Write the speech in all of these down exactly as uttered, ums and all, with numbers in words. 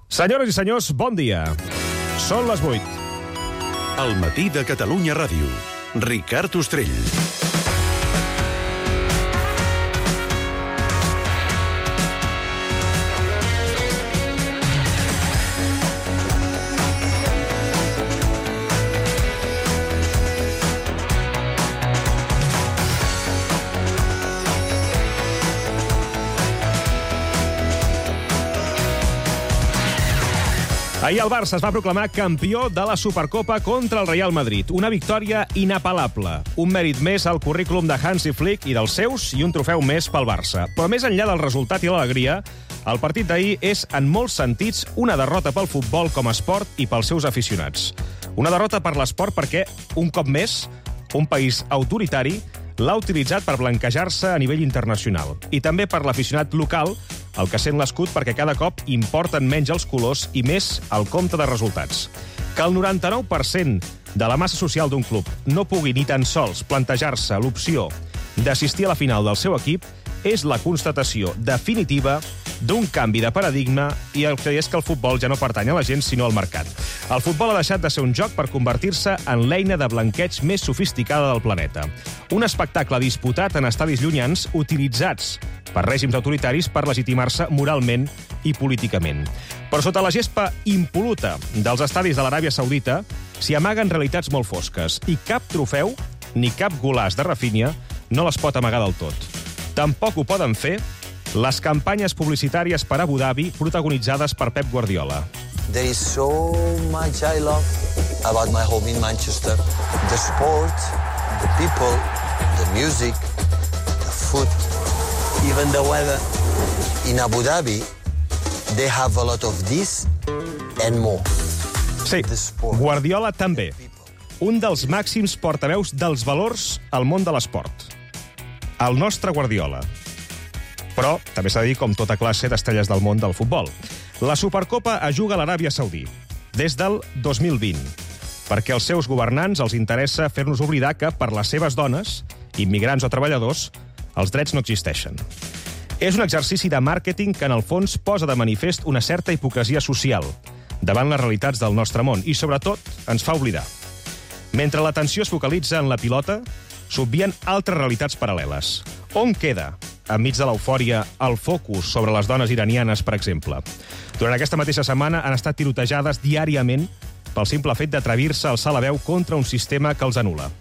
Senyores i senyors, bon dia. Són les vuit. Al matí de Catalunya Ràdio. Ricard Ostrell. Ahir el Barça es va proclamar campió de la Supercopa contra el Real Madrid. Una victòria inapel·lable. Un mèrit més al currículum de Hansi Flick i dels seus i un trofeu més pel Barça. Però més enllà del resultat i l'alegria, el partit d'ahir és, en molts sentits, una derrota pel futbol com a esport i pels seus aficionats. Una derrota per l'esport perquè, un cop més, un país autoritari l'ha utilitzat per blanquejar-se a nivell internacional. I també per l'aficionat local, el que sent l'escut perquè cada cop importen menys els colors i més el compte de resultats. Que el noranta-nou per cent de la massa social d'un club no pugui ni tan sols plantejar-se l'opció d'assistir a la final del seu equip és la constatació definitiva d'un canvi de paradigma i el que és que el futbol ja no pertany a la gent sinó al mercat. El futbol ha deixat de ser un joc per convertir-se en l'eina de blanqueig més sofisticada del planeta. Un espectacle disputat en estadis llunyans utilitzats per règims autoritaris per legitimar-se moralment i políticament. Però sota la gespa impoluta dels estadis de l'Aràbia Saudita s'hi amaguen realitats molt fosques i cap trofeu ni cap golaç de Rafinha no les pot amagar del tot. Tampoc ho poden fer les campanyes publicitàries per Abu Dhabi protagonitzades per Pep Guardiola. There is so much I love about my home in Manchester. The sport, the people, the music, the food, even the weather. In Abu Dhabi, they have a lot of this and more. Sí, Guardiola també. Un dels màxims portaveus dels valors al món de l'esport. El nostre Guardiola. Però també s'ha de dir com tota classe d'estrelles del món del futbol. La Supercopa es juga a l'Aràbia Saudí des del dos mil vint, perquè als seus governants els interessa fer-nos oblidar que per les seves dones, immigrants o treballadors, els drets no existeixen. És un exercici de màrqueting que en el fons posa de manifest una certa hipocresia social davant les realitats del nostre món i, sobretot, ens fa oblidar. Mentre l'atenció es focalitza en la pilota, s'obvien altres realitats paral·leles. On queda, enmig de l'eufòria, el focus sobre les dones iranianes, per exemple? Durant aquesta mateixa setmana han estat tirotejades diàriament pel simple fet d'atrevir-se a alçar la veu contra un sistema que els anul·la.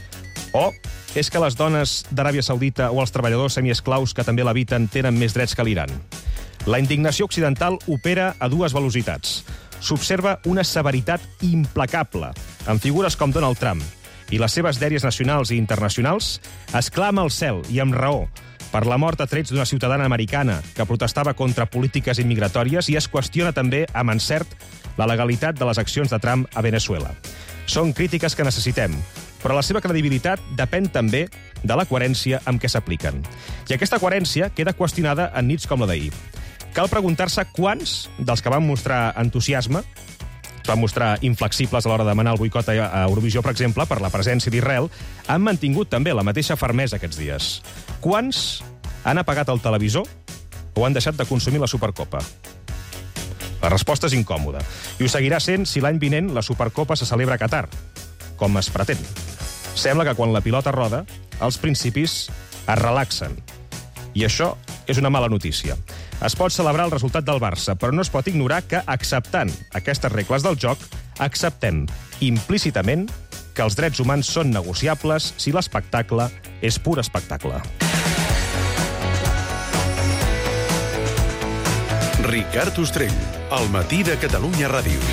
O és que les dones d'Aràbia Saudita o els treballadors semiesclaus que també l'habiten tenen més drets que l'Iran? La indignació occidental opera a dues velocitats. S'observa una severitat implacable en figures com Donald Trump, i les seves dèries nacionals i internacionals es clama al cel, i amb raó, per la mort a trets d'una ciutadana americana que protestava contra polítiques immigratòries i es qüestiona també, amb encert, la legalitat de les accions de Trump a Venezuela. Són crítiques que necessitem, però la seva credibilitat depèn també de la coherència amb què s'apliquen. I aquesta coherència queda qüestionada en nits com la d'ahir. Cal preguntar-se quants dels que van mostrar entusiasme es van mostrar inflexibles a l'hora de demanar el boicot a Eurovisió, per exemple, per la presència d'Israel, han mantingut també la mateixa fermesa aquests dies. Quants han apagat el televisor o han deixat de consumir la Supercopa? La resposta és incòmoda. I ho seguirà sent si l'any vinent la Supercopa se celebra a Qatar, com es pretén. Sembla que quan la pilota roda, els principis es relaxen. I això és una mala notícia. Es pot celebrar el resultat del Barça, però no es pot ignorar que, acceptant aquestes regles del joc, acceptem implícitament que els drets humans són negociables si l'espectacle és pur espectacle. Ricard Ostrell, al matí de Catalunya Ràdio.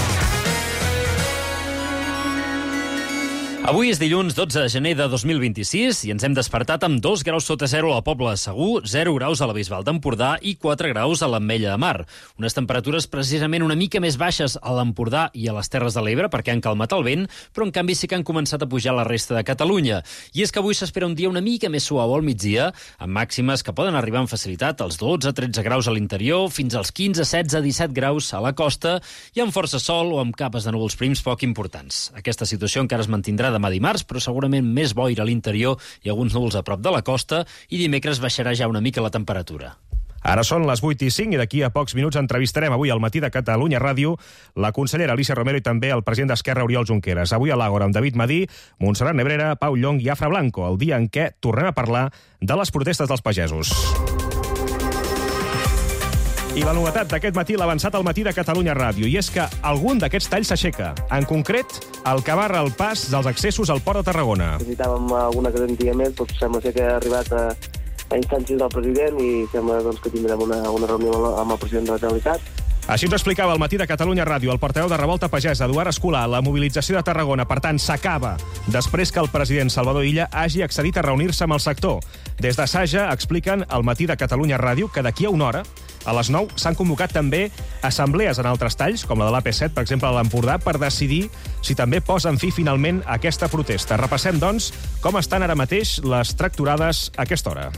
Avui és dilluns dotze de gener de dos mil vint-i-sis i ens hem despertat amb dos graus sota zero a la Pobla de Segur, zero graus a la Bisbal d'Empordà i quatre graus a l'Ametlla de Mar. Unes temperatures precisament una mica més baixes a l'Empordà i a les Terres de l'Ebre perquè han calmat el vent, però en canvi sí que han començat a pujar la resta de Catalunya. I és que avui s'espera un dia una mica més suau al migdia, amb màximes que poden arribar amb facilitat als dotze a tretze graus a l'interior, fins als quinze, setze, disset graus a la costa i amb força sol o amb capes de núvols prims poc importants. Aquesta situació encara es mantindrà demà dimarts, però segurament més boira a l'interior i alguns núvols a prop de la costa, i dimecres baixarà ja una mica la temperatura. Ara són les vuit i cinc i d'aquí a pocs minuts entrevistarem avui al Matí de Catalunya Ràdio la consellera Alícia Romero i també el president d'Esquerra, Oriol Junqueras. Avui a l'Àgora amb David Madí, Montserrat Nebrera, Pau Llong i Afra Blanco, el dia en què tornem a parlar de les protestes dels pagesos. I la novetat d'aquest matí l'ha avançat al Matí de Catalunya Ràdio, i és que algun d'aquests talls s'aixeca. En concret, el que barra el pas dels accessos al Port de Tarragona. Necessitàvem alguna garantia més, doncs sembla ser que ha arribat a, a instàncies del president i sembla doncs, que tindrem una, una reunió amb el president de la Generalitat. Així ens explicava al Matí de Catalunya Ràdio el portaveu de Revolta Pagesa, Eduard Escolà. La mobilització de Tarragona, per tant, s'acaba després que el president Salvador Illa hagi accedit a reunir-se amb el sector. Des de Saja expliquen al Matí de Catalunya Ràdio que d'aquí a una hora, a les nou, s'han convocat també assemblees en altres talls, com la de l'A P set, per exemple, a l'Empordà, per decidir si també posen fi finalment a aquesta protesta. Repassem, doncs, com estan ara mateix les tracturades a aquesta hora.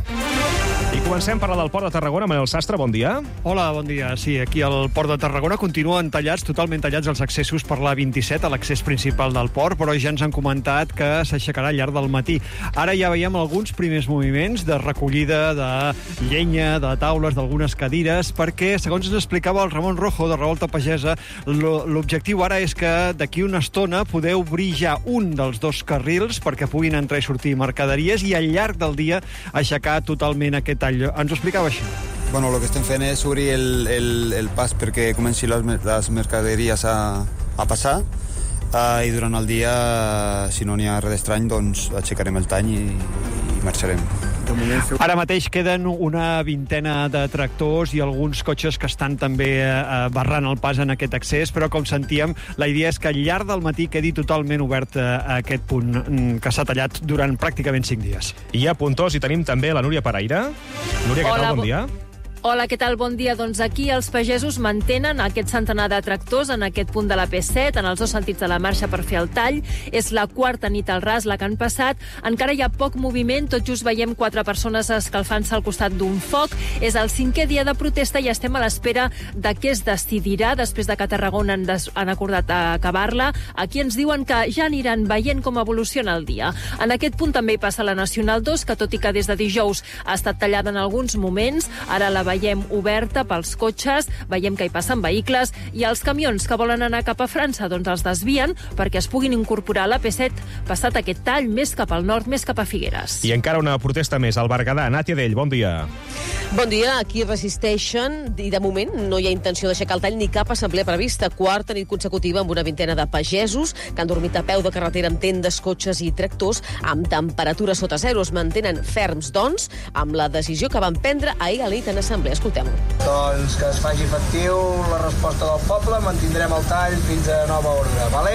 I comencem a parlar del Port de Tarragona. Manel Sastre, bon dia. Hola, bon dia. Sí, aquí al Port de Tarragona continuen tallats, totalment tallats els accessos per l'A vint-i-set, a l'accés principal del port, però ja ens han comentat que s'aixecarà al llarg del matí. Ara ja veiem alguns primers moviments de recollida de llenya, de taules, d'algunes cadires, perquè, segons ens explicava el Ramon Rojo, de Revolta Pagesa, l'objectiu ara és que d'aquí una estona podeu obrir ja un dels dos carrils perquè puguin entrar i sortir mercaderies i al llarg del dia aixecar totalment aquest tall. Ens ho explicava així. Bueno, lo que estem fent és obrir el, el, el pas perquè comenci les, les mercaderies a, a passar uh, i durant el dia, si no n'hi ha res d'estrany, doncs aixecarem el tall i, i marxarem. Ara mateix queden una vintena de tractors i alguns cotxes que estan també eh, barrant el pas en aquest accés, però com sentíem, la idea és que al llarg del matí quedi totalment obert eh, aquest punt que s'ha tallat durant pràcticament cinc dies. I a Puntós hi tenim també la Núria Paraire. Núria, què tal? Bon dia. Hola, què tal? Bon dia. Doncs aquí els pagesos mantenen aquest centenar de tractors en aquest punt de la P set, en els dos sentits de la marxa per fer el tall. És la quarta nit al ras la que han passat. Encara hi ha poc moviment, tot just veiem quatre persones escalfant-se al costat d'un foc. És el cinquè dia de protesta i estem a l'espera de què es decidirà després de que a Tarragona han, des... han acordat acabar-la. Aquí ens diuen que ja aniran veient com evoluciona el dia. En aquest punt també hi passa la Nacional dos, que tot i que des de dijous ha estat tallada en alguns moments, ara la veiem oberta pels cotxes, veiem que hi passen vehicles i els camions que volen anar cap a França doncs els desvien perquè es puguin incorporar a l'A P set passat aquest tall més cap al nord, més cap a Figueres. I encara una protesta més al Berguedà. Nàtia Dell, bon dia. Bon dia, aquí resisteixen i de moment no hi ha intenció d'aixecar el tall ni cap assemblea prevista. Quarta nit consecutiva amb una vintena de pagesos que han dormit a peu de carretera amb tendes, cotxes i tractors amb temperatura sota zero. Es mantenen ferms, doncs, amb la decisió que van prendre ahir a la nit en assemblea. Escoltem-ho. Doncs que es faci efectiu la resposta del poble, mantindrem el tall fins a nova ordre, vale?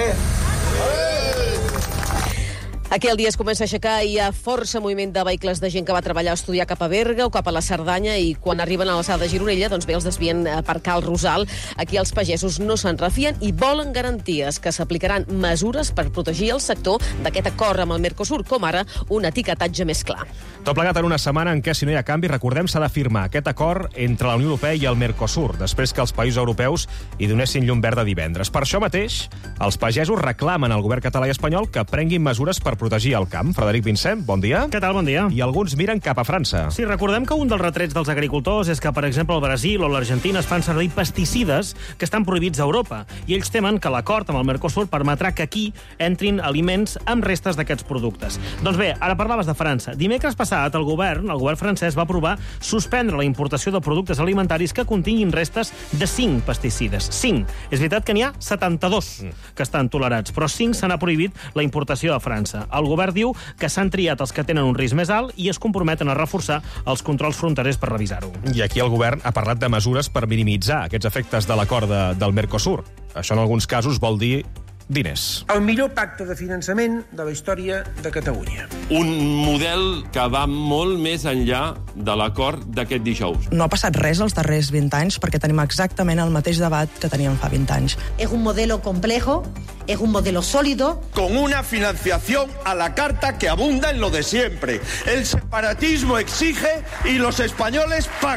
Aquí el dia es comença a aixecar i hi ha força moviment de vehicles de gent que va treballar o estudiar cap a Berga o cap a la Cerdanya i quan arriben a l'alçada de Gironella doncs bé els desvien per Cal Rosal. Aquí els pagesos no se'n refien i volen garanties que s'aplicaran mesures per protegir el sector d'aquest acord amb el Mercosur, com ara un etiquetatge més clar. Tot plegat en una setmana en què, si no hi ha canvi, recordem, s'ha de firmar aquest acord entre la Unió Europea i el Mercosur, després que els països europeus hi donessin llum verda divendres. Per això mateix, els pagesos reclamen al govern català i espanyol que prenguin mesures per protegir el camp. Frederic Vincent, bon dia. Què tal? Bon dia. I alguns miren cap a França. Sí, recordem que un dels retrets dels agricultors és que, per exemple, el Brasil o l'Argentina es fan servir pesticides que estan prohibits a Europa i ells temen que l'acord amb el Mercosur permetrà que aquí entrin aliments amb restes d'aquests productes. Doncs bé, ara parlaves de França. Dimecres passat el govern, el govern francès va aprovar suspendre la importació de productes alimentaris que continguin restes de cinc pesticides. cinc. És veritat que n'hi ha setanta-dos que estan tolerats, però cinc se n'ha prohibit la importació a França. El govern diu que s'han triat els que tenen un risc més alt i es comprometen a reforçar els controls fronterers per revisar-ho. I aquí el govern ha parlat de mesures per minimitzar aquests efectes de l'acord de, del Mercosur. Això en alguns casos vol dir diners. El millor pacte de finançament de la història de Catalunya. Un model que va molt més enllà de l'acord d'aquest dijous. No ha passat res els darrers vint anys perquè tenim exactament el mateix debat que teníem fa vint anys. És un modelo complejo, es un modelo sólido. Con una financiación a la carta que abunda en lo de siempre. El separatismo exige y los españoles pagan.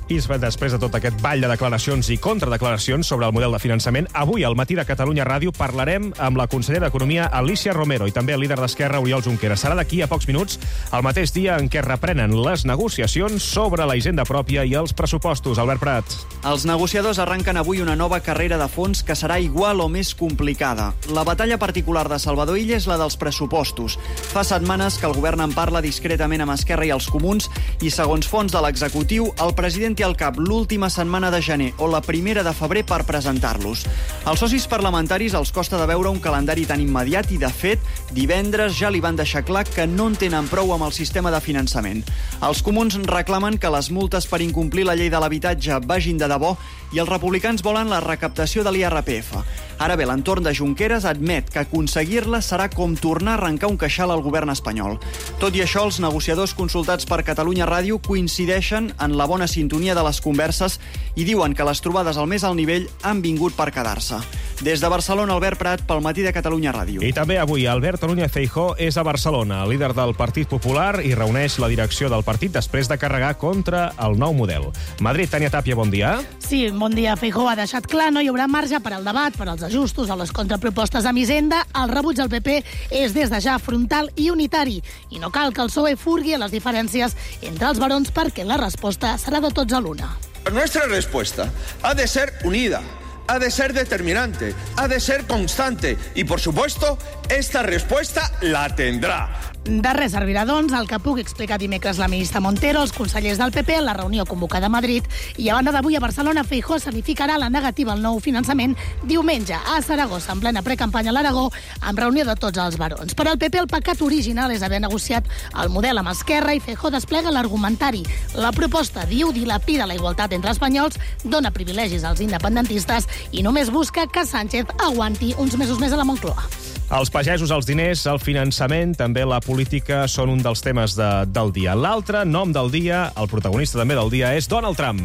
I després de tot aquest ball de declaracions i contradeclaracions sobre el model de finançament, avui al Matí de Catalunya Ràdio parlarem amb la consellera d'Economia, Alícia Romero, i també el líder d'Esquerra, Oriol Junqueras. Serà d'aquí a pocs minuts, el mateix dia en què reprenen les negociacions sobre la hisenda pròpia i els pressupostos. Albert Prat. Els negociadors arrenquen avui una nova carrera de fons que serà igual o més complicada. La batalla particular de Salvador Illa és la dels pressupostos. Fa setmanes que el govern en parla discretament amb Esquerra i els comuns i, segons fons de l'executiu, el president té al cap l'última setmana de gener o la primera de febrer per presentar-los. Als socis parlamentaris els costa de veure un calendari tan immediat i, de fet, divendres ja li van deixar clar que no en tenen prou amb el sistema de finançament. Els comuns reclamen que les multes per incomplir la llei de l'habitatge vagin de debò i els republicans volen la recaptació de l'I R P F. Ara bé, l'entorn de Junqueras admet que aconseguir-la serà com tornar a arrencar un queixal al govern espanyol. Tot i això, els negociadors consultats per Catalunya Ràdio coincideixen en la bona sintonia de les converses i diuen que les trobades al més alt nivell han vingut per quedar-se. Des de Barcelona, Albert Prat, pel Matí de Catalunya Ràdio. I també avui Alberto Núñez Feijóo és a Barcelona, líder del Partit Popular, i reuneix la direcció del partit després de carregar contra el nou model. Madrid, Tània Tàpia, bon dia. Sí, bon dia. Feijóo ha deixat clar no hi haurà marge per al debat, per als ajustos a les contrapropostes amb Hisenda. El rebuig del P P és des de ja frontal i unitari. I no cal que el P S O E furgui a les diferències entre els barons perquè la resposta serà de tots a l'una. Nuestra respuesta ha de ser unida, ha de ser determinante, ha de ser constante y, por supuesto, esta respuesta la tendrá. De res servirà, doncs, el que pugui explicar dimecres la ministra Montero, els consellers del P P, en la reunió convocada a Madrid. I a banda d'avui a Barcelona, Feijóo escenificarà la negativa al nou finançament diumenge a Saragossa, en plena precampanya a l'Aragó, amb reunió de tots els barons. Per al P P, el pecat original és haver negociat el model amb Esquerra i Feijóo desplega l'argumentari. La proposta, diu, dilapida la igualtat entre espanyols, dona privilegis als independentistes i només busca que Sánchez aguanti uns mesos més a la Moncloa. Els pagesos, els diners, el finançament, també la política són un dels temes de, del dia. L'altre nom del dia, el protagonista també del dia, és Donald Trump.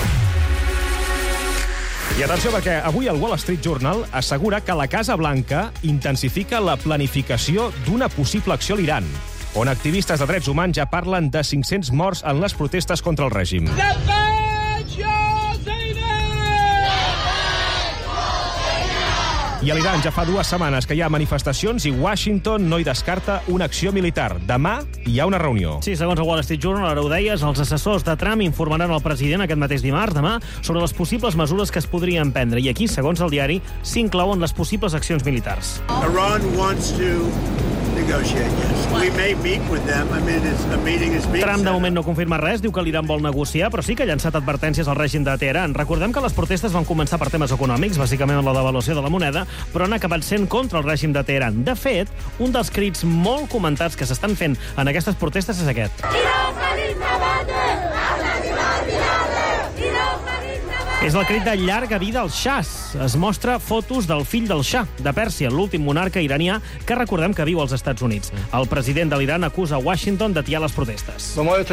I atenció, perquè avui el Wall Street Journal assegura que la Casa Blanca intensifica la planificació d'una possible acció a l'Iran, on activistes de drets humans ja parlen de cinc-cents morts en les protestes contra el règim. I a l'Iran ja fa dues setmanes que hi ha manifestacions i Washington no hi descarta una acció militar. Demà hi ha una reunió. Sí, segons el Wall Street Journal, ara ho deies, els assessors de Trump informaran al president aquest mateix dimarts, demà, sobre les possibles mesures que es podrien prendre. I aquí, segons el diari, s'inclouen les possibles accions militars. Iran wants to negotiate, yes. We may meet with them. I mean, it's, a meeting is being Trump de moment no confirma res, diu que l'Iran vol negociar, però sí que ha llançat advertències al règim de Teheran. Recordem que les protestes van començar per temes econòmics, bàsicament la devaluació de la moneda, però han acabat sent contra el règim de Teheran. De fet, un dels crits molt comentats que s'estan fent en aquestes protestes és aquest. És el crit de llarga vida als xahs. Es mostra fotos del fill del Shah, de Pèrsia, l'últim monarca iranià que recordem que viu als Estats Units. El president de l'Iran acusa Washington d'atiar les protestes.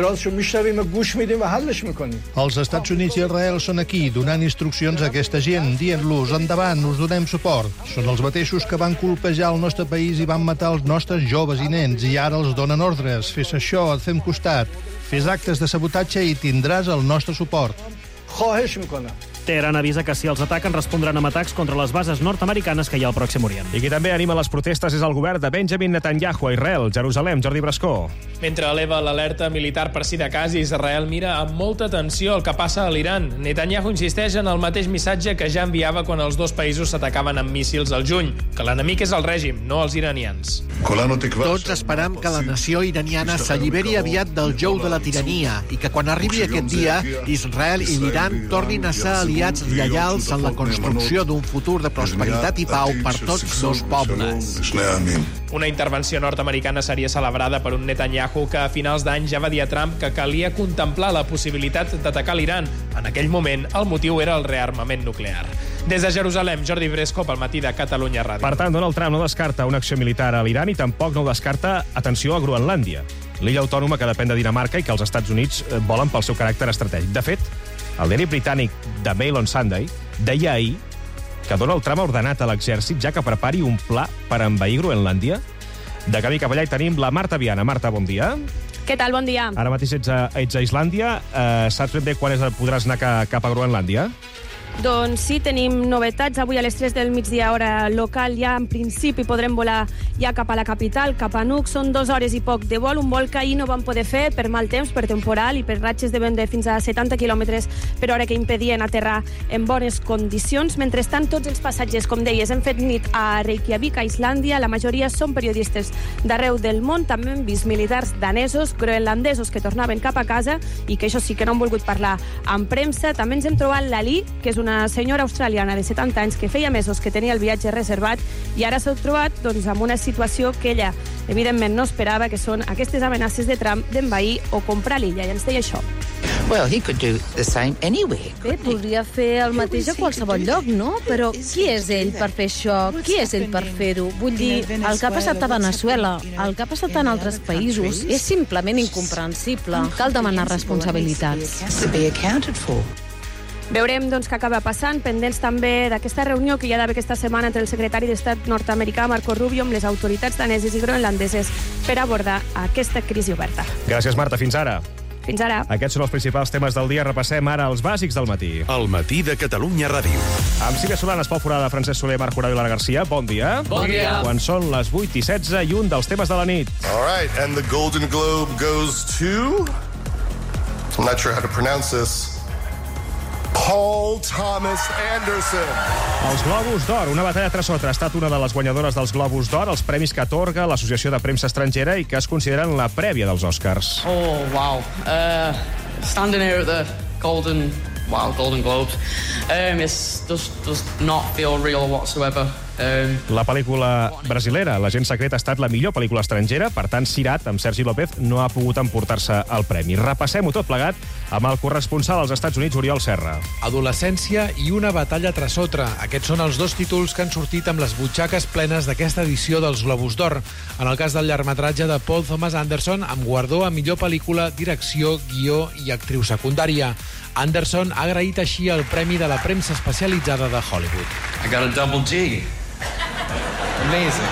Els Estats Units i Israel són aquí, donant instruccions a aquesta gent, dient-los, endavant, us donem suport. Són els mateixos que van colpejar el nostre país i van matar els nostres joves i nens, i ara els donen ordres. Fes això, et fem costat. Fes actes de sabotatge i tindràs el nostre suport. Teheran avisa que si els ataquen respondran amb atacs contra les bases nord-americanes que hi ha al Pròxim Orient. I qui també anima les protestes és el govern de Benjamin Netanyahu a Israel, Jerusalem. Jordi Brascó. Mentre eleva l'alerta militar per si de cas, Israel mira amb molta atenció el que passa a l'Iran. Netanyahu insisteix en el mateix missatge que ja enviava quan els dos països s'atacaven amb míssils al juny, que l'enemic és el règim, no els iranians. Tots esperam que la nació iraniana s'alliberi aviat del jou de la tirania i que quan arribi aquest dia, Israel i l'Iran tornin a ser aliats lleials en la construcció d'un futur de prosperitat i pau per tots dos pobles. Una intervenció nord-americana seria celebrada per un Netanyahu que a finals d'any ja va dir a Trump que calia contemplar la possibilitat d'atacar l'Iran. En aquell moment, el motiu era el rearmament nuclear. Des de Jerusalem, Jordi Bresco pel Matí de Catalunya Ràdio. Per tant, Donald Trump no descarta una acció militar a l'Iran i tampoc no descarta, atenció, a Groenlàndia, l'illa autònoma que depèn de Dinamarca i que els Estats Units volen pel seu caràcter estratègic. De fet, el diari britànic The Mail on Sunday deia ahir que Donald Trump ha ordenat a l'exèrcit ja que prepari un pla per envair Groenlàndia. De camí cap allà hi tenim la Marta Viana. Marta, bon dia. Què tal? Bon dia. Ara mateix ets a, ets a Islàndia. Uh, saps ben bé quan és, podràs anar ca, cap a Groenlàndia? Doncs sí, tenim novetats. Avui a les tres del migdia, hora local, ja en principi podrem volar ja cap a la capital, cap a Nuuk. Són dues hores i poc de vol, un vol que ahir no vam poder fer per mal temps, per temporal i per ratxes de vent de fins a setanta quilòmetres per hora que impedien aterrar en bones condicions. Mentrestant, tots els passatgers, com deies, hem fet nit a Reykjavik, a Islàndia. La majoria són periodistes d'arreu del món. També hem vist militars danesos, groenlandesos que tornaven cap a casa i que això sí que no han volgut parlar amb premsa. També ens hem trobat l'Ali, que és una senyora australiana de setanta anys que feia mesos que tenia el viatge reservat i ara s'ha trobat doncs, amb una situació que ella evidentment no esperava, que són aquestes amenaces de Trump d'envair o comprar l'illa. I ens deia això. Well, he could do the same anywhere. Bé, podria fer el mateix a qualsevol lloc, no? Però qui és ell per fer això? Qui és ell per fer-ho? Vull dir, el que ha passat a Venezuela, el que ha passat en altres països, és simplement incomprensible. Cal demanar responsabilitats. To be accounted for. Veurem doncs, què acaba passant, pendents també d'aquesta reunió que hi ha d'haver aquesta setmana entre el secretari d'Estat nord-americà Marco Rubio amb les autoritats daneses i groenlandeses per abordar aquesta crisi oberta. Gràcies, Marta. Fins ara. Fins ara. Aquests són els principals temes del dia. Repassem ara els bàsics del matí. El matí de Catalunya Ràdio. Amb Sílvia Solanes, Pau Forada, Francesc Soler, Marc Corado i Lara Garcia. Bon dia. Bon dia. Quan són les vuit i setze i un dels temes de la nit. All right, and the Golden Globe goes to... I'm not sure how to pronounce this. Paul Thomas Anderson. Els Globus d'Or, una batalla tras otra, ha estat una de les guanyadores dels Globus d'Or, els premis que atorga l'Associació de Premsa Estrangera i que es consideren la prèvia dels Oscars. Oh, wow. Uh, standing here at the Golden, wow, Golden Globes, um, it's just does not feel real whatsoever. Um... La pel·lícula brasilera, L'agent secret, ha estat la millor pel·lícula estrangera, per tant, Sirat, amb Sergi López, no ha pogut emportar-se el premi. Repassem-ho tot plegat amb el corresponsal als Estats Units, Oriol Serra. Adolescència i una batalla tras otra. Aquests són els dos títols que han sortit amb les butxaques plenes d'aquesta edició dels Globus d'Or. En el cas del llargmetratge de Paul Thomas Anderson, amb guardó a millor pel·lícula, direcció, guió i actriu secundària. Anderson ha agraït així el premi de la premsa especialitzada de Hollywood. I got a double G. Amazing.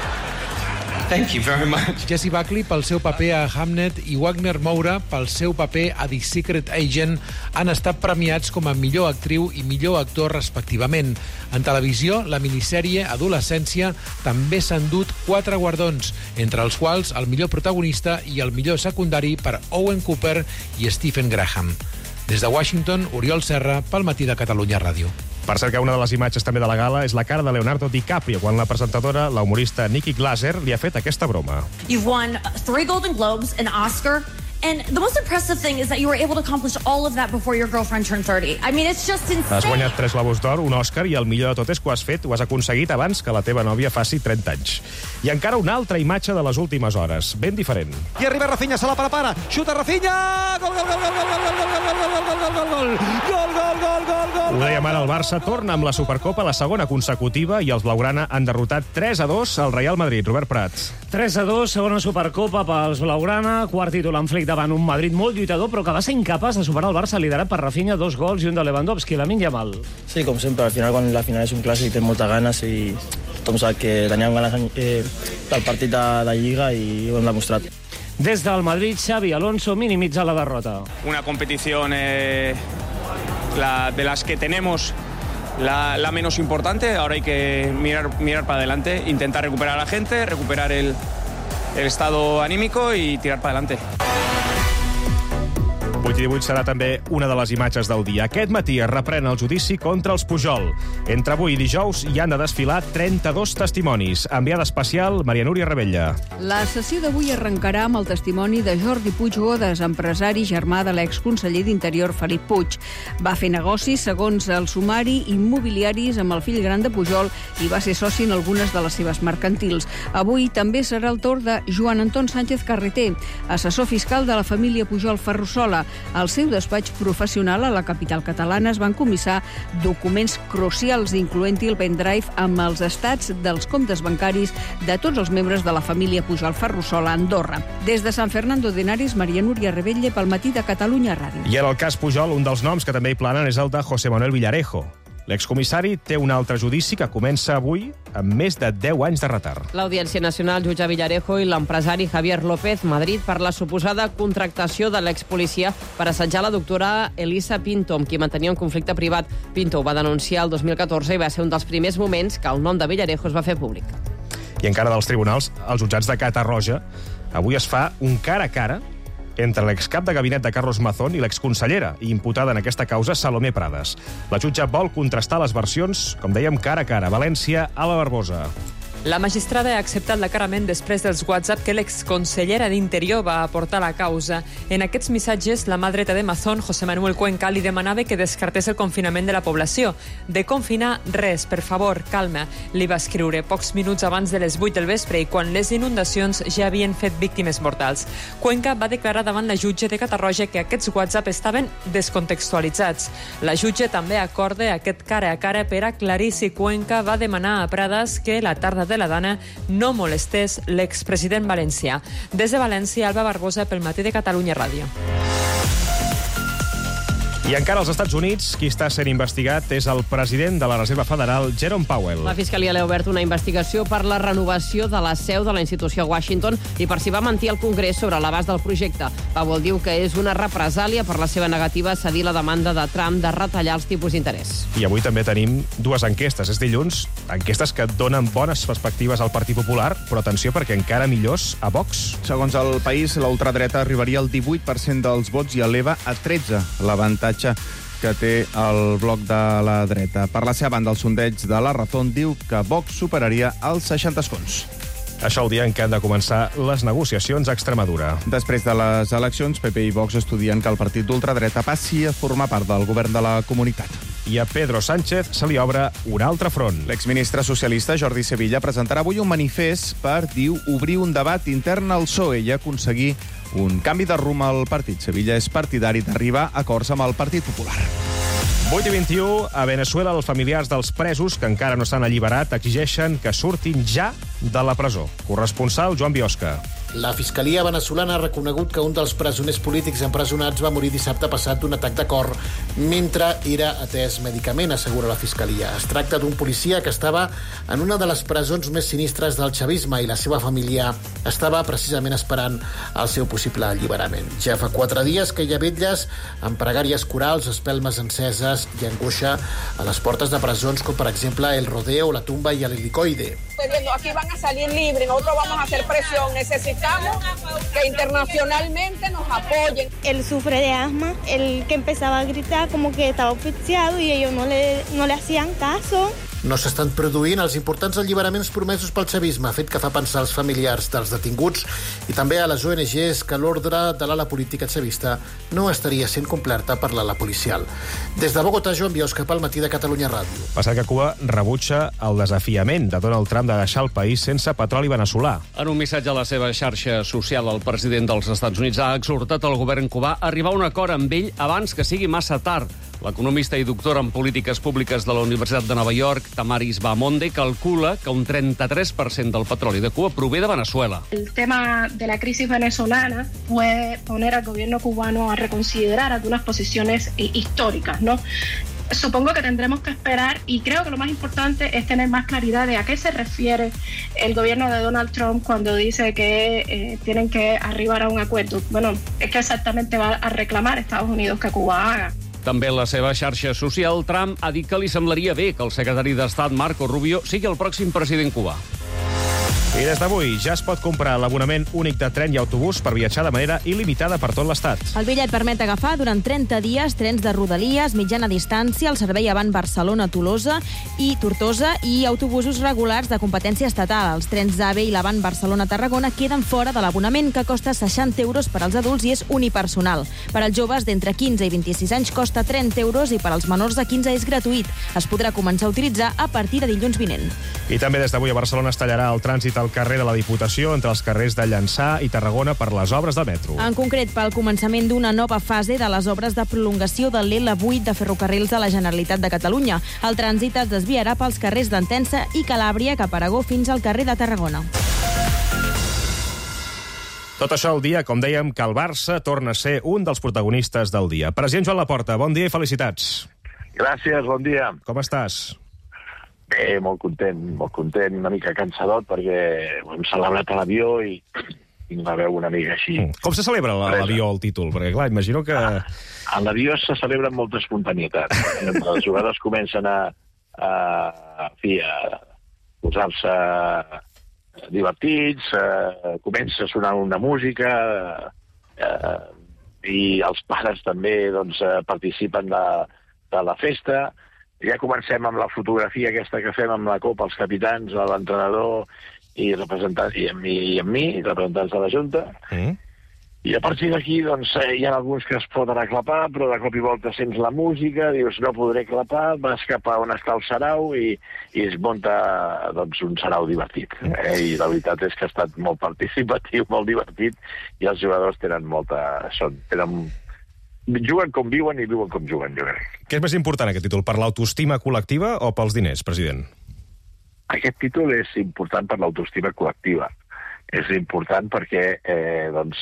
Thank you very much. Jessie Buckley pel seu paper a Hamnet i Wagner Moura pel seu paper a The Secret Agent han estat premiats com a millor actriu i millor actor respectivament. En televisió, la minissèrie Adolescència també s'ha endut quatre guardons, entre els quals el millor protagonista i el millor secundari per Owen Cooper i Stephen Graham. Des de Washington, Oriol Serra, pel matí de Catalunya Ràdio. Per cert que una de les imatges també de la gala és la cara de Leonardo DiCaprio, quan la presentadora, la humorista Nikki Glaser, li ha fet aquesta broma. You've won three Golden Globes, an Oscar, and the most impressive thing is that you were able to accomplish all of that before your girlfriend turned thirty. I mean, it's just insane. Has guanyat tres Globus d'Or, un Òscar, i el millor de tot és que ho has fet, ho has aconseguit abans que la teva nòvia faci trenta anys. I encara una altra imatge de les últimes hores, ben diferent. I arriba Rafinha, se la prepara, xuta Rafinha! Gol, gol, gol, gol, gol, gol, gol, gol, gol, gol, gol, gol, gol, gol, gol, gol, gol. Ho dèiem ara, el Barça torna amb la Supercopa, la segona consecutiva, i els blaugrana han derrotat tres a dos al Real Madrid. Robert Prats. tres a dos, segona Supercopa pels blaugrana, quart títol en flic davant un Madrid molt lluitador, però que va ser incapaç de superar el Barça liderat per Rafinha, dos gols i un de Lewandowski, Lamine Yamal. Sí, com sempre, al final quan la final és un clàssic té moltes ganes i tothom sap que teníem ganes eh, del partit de, de Lliga i ho hem demostrat. Des del Madrid, Xavi Alonso minimitza la derrota. Una competición eh, la, de las que tenemos la, la menos importante. Ahora hay que mirar, mirar para adelante, intentar recuperar a la gente, recuperar el, el estado anímico y tirar para adelante. vuit i divuit serà també una de les imatges del dia. Aquest matí es reprèn el judici contra els Pujol. Entre avui i dijous hi han de desfilar trenta-dos testimonis. Enviada especial, Maria Núria Rebella. La sessió d'avui arrencarà amb el testimoni de Jordi Puig Godes, empresari germà de l'exconseller d'Interior Felip Puig. Va fer negocis, segons el sumari, immobiliaris amb el fill gran de Pujol i va ser soci en algunes de les seves mercantils. Avui també serà el torn de Joan Anton Sánchez Carreter, assessor fiscal de la família Pujol Ferrusola. Al seu despatx professional a la capital catalana es van comissar documents crucials, incloent-hi el pendrive amb els estats dels comptes bancaris de tots els membres de la família Pujol Ferrusola a Andorra. Des de Sant Fernando de Henares, Maria Núria Rebella pel matí de Catalunya Ràdio. I en el cas Pujol, un dels noms que també hi planen és el de José Manuel Villarejo. L'excomissari té un altre judici que comença avui amb més de deu anys de retard. L'Audiència Nacional jutja Villarejo i l'empresari Javier López Madrid per la suposada contractació de l'expolicia per assetjar la doctora Elisa Pinto, amb qui mantenia un conflicte privat. Pinto ho va denunciar el dos mil catorze i va ser un dels primers moments que el nom de Villarejo es va fer públic. I encara dels tribunals, als jutjats de Catarroja, avui es fa un cara a cara entre l'excap de gabinet de Carlos Mazón i l'exconsellera, imputada en aquesta causa, Salomé Prades. La jutge vol contrastar les versions, com dèiem, cara a cara. València, Alba Barbosa. La magistrada ha acceptat l'aclarament després dels WhatsApp que l'exconsellera d'Interior va aportar a la causa. En aquests missatges, la mà dreta de Mazón, José Manuel Cuenca, li demanava que descartés el confinament de la població. De confinar, res, per favor, calma, li va escriure pocs minuts abans de les vuit del vespre i quan les inundacions ja havien fet víctimes mortals. Cuenca va declarar davant la jutge de Catarroja que aquests WhatsApp estaven descontextualitzats. La jutge també acorda aquest cara a cara per aclarir si Cuenca va demanar a Prades que la tarda de la dona no molestés l'expresident valencià. Des de València, Alba Barbosa pel Matí de Catalunya Ràdio. I encara als Estats Units, qui està sent investigat és el president de la Reserva Federal, Jerome Powell. La Fiscalia li ha obert una investigació per la renovació de la seu de la institució a Washington i per si va mentir al Congrés sobre l'abast del projecte. Powell diu que és una represàlia per la seva negativa a cedir la demanda de Trump de retallar els tipus d'interès. I avui també tenim dues enquestes. És dilluns, enquestes que donen bones perspectives al Partit Popular, però atenció perquè encara millors a Vox. Segons el País, la ultradreta arribaria al divuit per cent dels vots i eleva a tretze l'avantatge que té el bloc de la dreta. Per la seva banda, el sondeig de La Razón diu que Vox superaria els seixanta escons. Això el dia en què han de començar les negociacions a Extremadura. Després de les eleccions, P P i Vox estudien que el partit d'ultradreta passi a formar part del govern de la comunitat. I a Pedro Sánchez se li obre un altre front. L'exministre socialista Jordi Sevilla presentarà avui un manifest per, diu, obrir un debat intern al P S O E i aconseguir un canvi de rumb al partit. Sevilla és partidari d'arribar a acords amb el Partit Popular. vuit i vint-i-u, a Veneçuela, els familiars dels presos que encara no s'han alliberat exigeixen que surtin ja de la presó. Corresponsal Joan Biosca. La Fiscalia veneçolana ha reconegut que un dels presoners polítics empresonats va morir dissabte passat d'un atac de cor mentre era atès mèdicament, assegura la Fiscalia. Es tracta d'un policia que estava en una de les presons més sinistres del xavisme i la seva família estava precisament esperant el seu possible alliberament. Ja fa quatre dies que hi ha vetlles amb pregàries corals, espelmes enceses i angoixa a les portes de presons com per exemple el Rodeo, la Tumba i l'Helicoide. Aquí van a salir libres, nosotros vamos a hacer presión, necesitamos que internacionalmente nos apoyen. Él sufre de asma, el que empezaba a gritar como que estaba asfixiado y ellos no le, no le hacían caso. No s'estan produint els importants alliberaments promesos pel xavisme, fet que fa pensar als familiars dels detinguts i també a les O N Ges que l'ordre de l'ala política xavista no estaria sent complerta per l'ala policial. Des de Bogotà, Joan Biosca, pel Matí de Catalunya Ràdio. Passa que Cuba rebutja el desafiament de Donald Trump de deixar el país sense petroli veneçolà. En un missatge a la seva xarxa social, el president dels Estats Units ha exhortat el govern cubà a arribar a un acord amb ell abans que sigui massa tard. L'economista i doctor en polítiques públiques de la Universitat de Nova York, Tamaris Bahamonde, calcula que un treinta-tres per cent del petroli de Cuba prové de Venezuela. El tema de la crisis venezolana puede poner al gobierno cubano a reconsiderar algunas posiciones históricas, ¿no? Supongo que tendremos que esperar y creo que lo más importante es tener más claridad de a qué se refiere el gobierno de Donald Trump cuando dice que eh, tienen que arribar a un acuerdo. Bueno, es que exactamente va a reclamar Estados Unidos que Cuba haga. També en la seva xarxa social, Trump ha dit que li semblaria bé que el secretari d'Estat, Marco Rubio, sigui el pròxim president cubà. I des d'avui ja es pot comprar l'abonament únic de tren i autobús per viatjar de manera il·limitada per tot l'Estat. El bitllet permet agafar durant trenta dies trens de rodalies, mitjana distància, el servei avant Barcelona-Tolosa i Tortosa i autobusos regulars de competència estatal. Els trens d'AVE i l'avant Barcelona-Tarragona queden fora de l'abonament, que costa seixanta euros per als adults i és unipersonal. Per als joves d'entre quinze i vint-i-sis anys costa trenta euros i per als menors de quinze és gratuït. Es podrà començar a utilitzar a partir de dilluns vinent. I també des d'avui a Barcelona es tallarà el trànsit al carrer de la Diputació entre els carrers de Llançà i Tarragona per les obres del metro. En concret, pel començament d'una nova fase de les obres de prolongació de l'L vuit de Ferrocarrils de la Generalitat de Catalunya. El trànsit es desviarà pels carrers d'Entença i Calàbria cap a Aragó fins al carrer de Tarragona. Tot això el dia, com dèiem, que el Barça torna a ser un dels protagonistes del dia. President Joan Laporta, bon dia i felicitats. Gràcies, bon dia. Com estàs? Bé, molt content, molt content, una mica cansadot, perquè ho hem celebrat a l'avió i tinc la veu una mica així. Com se celebra a l'avió el títol? Perquè, clar, imagino que... A l'avió se celebra amb molta espontanietat. Els jugadors comencen a, a, a, a posar-se divertits, a, comença a sonar una música, a, i els pares també doncs, participen de, de la festa. Ja comencem amb la fotografia aquesta que fem amb la Copa, els capitans, l'entrenador i representants, i amb mi, i amb mi, representants de la Junta. Mm. I a partir d'aquí, doncs, hi ha alguns que es poden aclapar, però de cop i volta sents la música, dius, no podré clapar, vas cap a on està el sarau i, i es munta, doncs, un sarau divertit. Eh? I la veritat és que ha estat molt participatiu, molt divertit, i els jugadors tenen molta... Són, tenen... Juguen com viuen i viuen com juguen, jo crec. Què és més important, aquest títol? Per l'autoestima col·lectiva o pels diners, president? Aquest títol és important per l'autoestima col·lectiva. És important perquè, eh, doncs,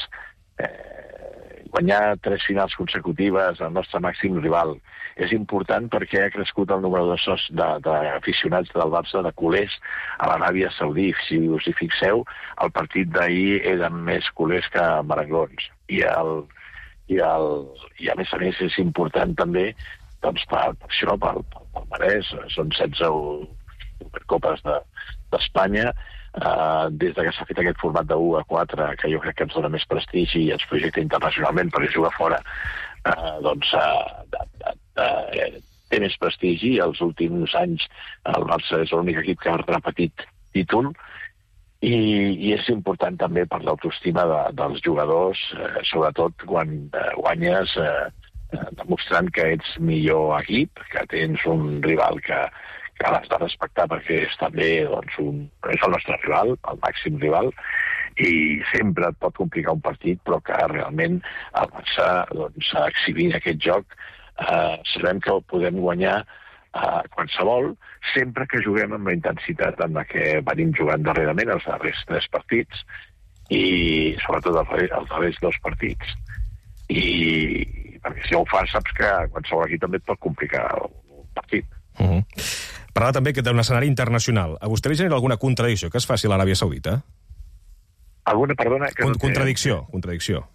eh, guanyar tres finals consecutives al nostre màxim rival. És important perquè ha crescut el número de sos d'aficionats del Barça, de culers, a l'Aràbia Saudí. Si us hi fixeu, el partit d'ahir eren més culers que marangons. I el... I, el, i a més a més és important també doncs, per, per això, pel, pel palmarès, són setze Supercopes d'Espanya, de, eh, des que s'ha fet aquest format de u a quatre, que jo crec que ens dona més prestigi i ens projecta internacionalment perquè jugar fora, eh, doncs eh, de, de, de, té més prestigi. Els últims anys el Barça és l'únic equip que ha repetit títol, I, i és important també per l'autoestima de, dels jugadors, eh, sobretot quan eh, guanyes eh, demostrant que ets millor equip, que tens un rival que, que l'has de respectar perquè és també doncs, un, és el nostre rival, el màxim rival, i sempre et pot complicar un partit, però que realment el Barça doncs, exhibint aquest joc eh, sabem que el podem guanyar a qualsevol, sempre que juguem amb la intensitat en la que venim jugant darrerament els darrers tres partits i sobretot els, els darrers dos partits. I perquè si ho fas saps que qualsevol aquí també et pot complicar el partit. Uh -huh. Parla també d'un escenari internacional. A vostè li genera alguna contradicció que es faci a l'Aràbia Saudita? Alguna, perdona? Que Con contradicció, contradicció.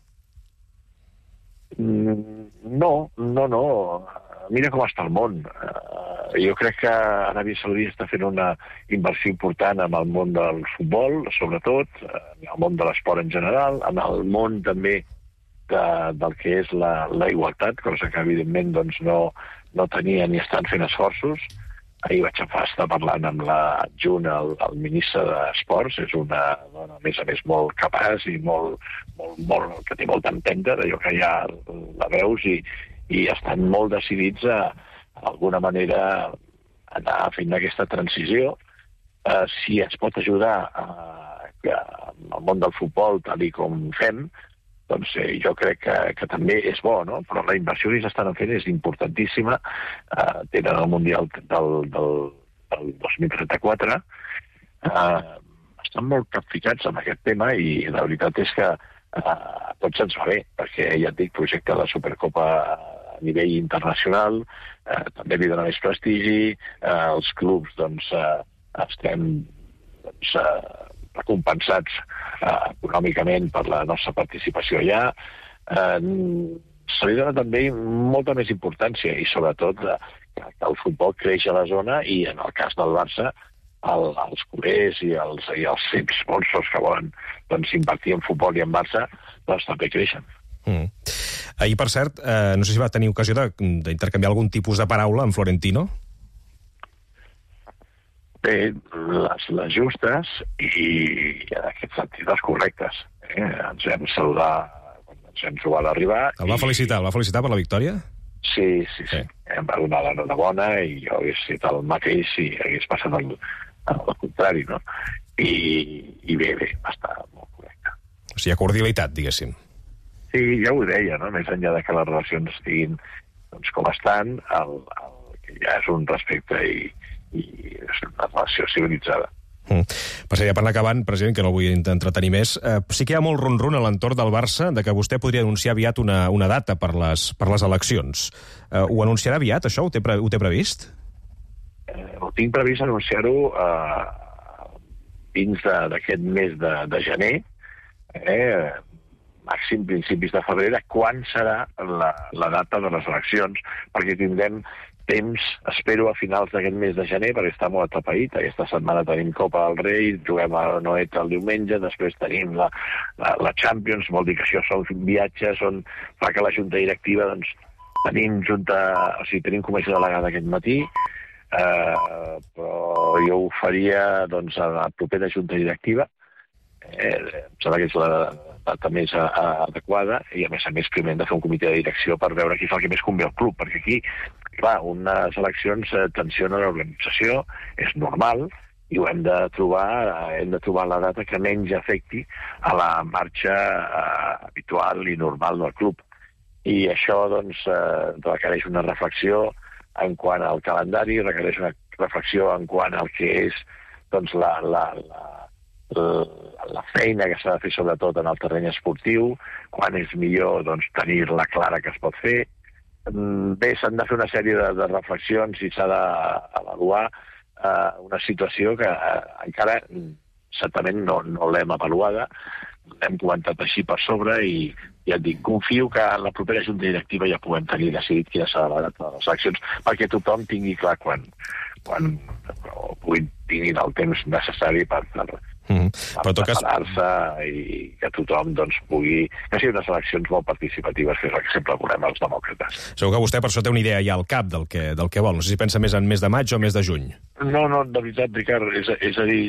No, no, no. Mira com està el món. Uh, jo crec que Aràbia Saudí està fent una inversió important en el món del futbol, sobretot, en el món de l'esport en general, en el món també de, del que és la, la igualtat, cosa que evidentment doncs, no, no tenien ni estan fent esforços. Ahir vaig estar parlant amb l'adjunt, el, el ministre d'Esports, és una dona, a més a més, molt capaç i molt, molt, molt, que té molta empenta, d'allò que ja la veus, i, i estan molt decidits a, d'alguna manera, anar fent aquesta transició. Eh, si ens pot ajudar a, a, al món del futbol, tal i com fem, doncs eh, jo crec que, que també és bo, no? Però la inversió que s'estan fent és importantíssima. Eh, tenen el Mundial del, del, del dos mil trenta-quatre. Eh, estan molt capficats amb aquest tema i la veritat és que eh, a tots ens va bé, perquè ja et dic, projecte de la Supercopa a nivell internacional, eh, també li dona més prestigi, eh, els clubs doncs, eh, estem doncs, eh, recompensats eh, econòmicament per la nostra participació allà. Eh, se li dona també molta més importància i sobretot eh, que el futbol creix a la zona i en el cas del Barça el, els culers i els, i els sponsors que volen doncs, invertir en futbol i en Barça doncs també creixen. Mm. Ahir, per cert, eh, no sé si va tenir ocasió d'intercanviar algun tipus de paraula amb Florentino? Bé, les, les justes i en aquest sentit les correctes. Eh? Ens vam saludar quan ens vam trobar a l'arribar. El va i... felicitar, el va felicitar per la victòria? Sí, sí, sí. sí. Em va donar l'enhorabona i jo hagués fet el mateix si hagués passat el, el contrari, no? I, i bé, bé, va estar molt correcte. O sigui, hi ha cordialitat, diguéssim. Sí, ja ho deia, no? Més enllà de que les relacions estiguin doncs, com estan, el, el, que ja és un respecte i, i és una relació civilitzada. Mm. Passaria per anar acabant, president, que no vull entretenir més. Eh, sí que hi ha molt ron-ron a l'entorn del Barça de que vostè podria anunciar aviat una, una data per les, per les eleccions. Eh, ho anunciarà aviat, això? Ho té, pre, ho té previst? Eh, ho tinc previst anunciar-ho eh, dins d'aquest mes de, de gener, eh, màxim principis de febrer, quan serà la, la data de les eleccions, perquè tindrem temps, espero, a finals d'aquest mes de gener, perquè està molt atapeït. Aquesta setmana tenim Copa del Rei, juguem a Noeta el diumenge, després tenim la, la, la Champions, vol dir que això són viatges on fa que la junta directiva, doncs, tenim junta, o sigui, tenim comissió delegada aquest matí, eh, però jo ho faria, doncs, a la propera junta directiva. Eh, em sembla que és la data més a, a, adequada, i a més a més primer hem de fer un comitè de direcció per veure qui fa el que més convé al club, perquè aquí, clar, unes eleccions eh, tensionen l'organització, és normal, i ho hem de trobar, eh, hem de trobar la data que menys afecti a la marxa eh, habitual i normal del club. I això, doncs, eh, requereix una reflexió en quant al calendari, requereix una reflexió en quant al que és, doncs, la, la, la la feina que s'ha de fer sobretot en el terreny esportiu, quan és millor, doncs, tenir-la clara que es pot fer. Bé, s'han de fer una sèrie de, de reflexions i s'ha d'avaluar eh, una situació que eh, encara certament no, no l'hem avaluada, l'hem comentat així per sobre i ja et dic, confio que en la propera junta directiva ja puguem tenir decidit quina serà la data de les eleccions, perquè tothom tingui clar quan, quan o puguin tinguin el temps necessari per, per Mm-hmm. per preparar-se i que tothom, doncs, pugui... que siguin unes eleccions molt participatives, que és el que sempre volem els demòcrates. Segur que vostè per això té una idea ja al cap del que, del que vol. No sé si pensa més en mes de maig o mes de juny. No, no, de veritat, Ricard, és, és a dir,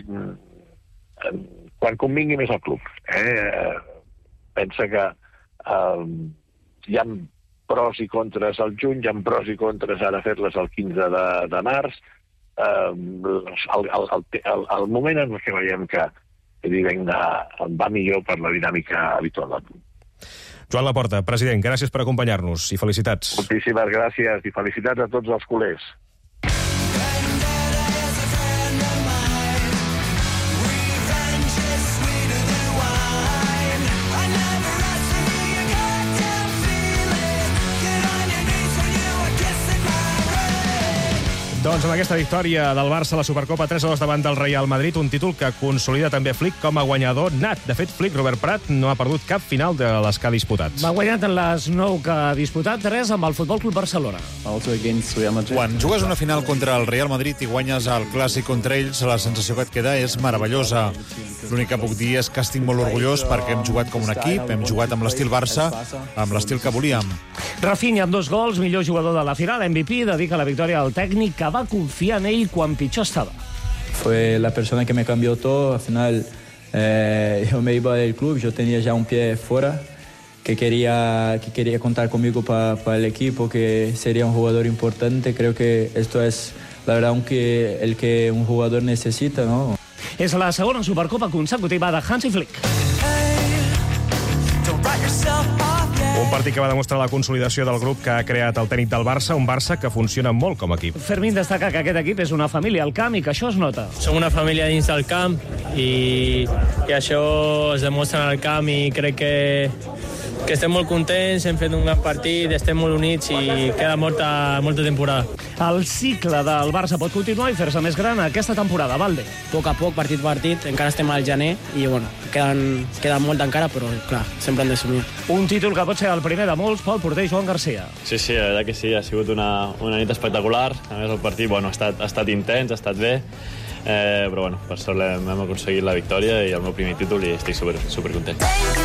quan convingui més al club. Eh? Pensa que eh, hi ha pros i contres al juny, hi ha pros i contres ara fer-les el quinze de, de març. Uh, el, el, el, el moment en què veiem que va millor per la dinàmica habitual del club. Joan Laporta, president, gràcies per acompanyar-nos i felicitats. Moltíssimes gràcies i felicitats a tots els culers. Doncs amb aquesta victòria del Barça a la Supercopa tres a dos davant del Real Madrid, un títol que consolida també Flick com a guanyador nat. De fet, Flick, Robert Prat, no ha perdut cap final de les que ha disputat. Va guanyat en les nou que ha disputat, tres amb el Futbol Club Barcelona. Quan jugues una final contra el Real Madrid i guanyes el clàssic contra ells, la sensació que et queda és meravellosa. L'únic que puc dir és que estic molt orgullós perquè hem jugat com un equip, hem jugat amb l'estil Barça, amb l'estil que volíem. Rafinha amb dos gols, millor jugador de la final, M V P, dedica la victòria al tècnic que va confiar en ell quan pitjor estava. Fue la persona que me cambió todo. Al final eh, yo me iba del club, yo tenía ya un pie fuera, que quería, que quería contar conmigo para pa el equipo, que sería un jugador importante. Creo que esto es la verdad aunque el que un jugador necesita, ¿no? És la segona Supercopa consecutiva de Hansi Flick. Un partit que va demostrar la consolidació del grup que ha creat el tècnic del Barça, un Barça que funciona molt com a equip. Fermín destaca que aquest equip és una família al camp i que això es nota. Som una família dins del camp i, i això es demostra en el camp i crec que, que estem molt contents, hem fet un gran partit, estem molt units i queda molta, molta temporada. El cicle del Barça pot continuar i fer-se més gran aquesta temporada, Valde. A poc a poc, partit a partit, encara estem al gener i bueno, queden, queden molt encara, però clar, sempre hem de somiar. Un títol que pot ser el primer de molts pel porter Joan Garcia. Sí, sí, la veritat que sí, ha sigut una, una nit espectacular. A més, el partit bueno, ha, estat, ha estat intens, ha estat bé, eh, però bueno, per sort hem, hem aconseguit la victòria i el meu primer títol i estic super, super content.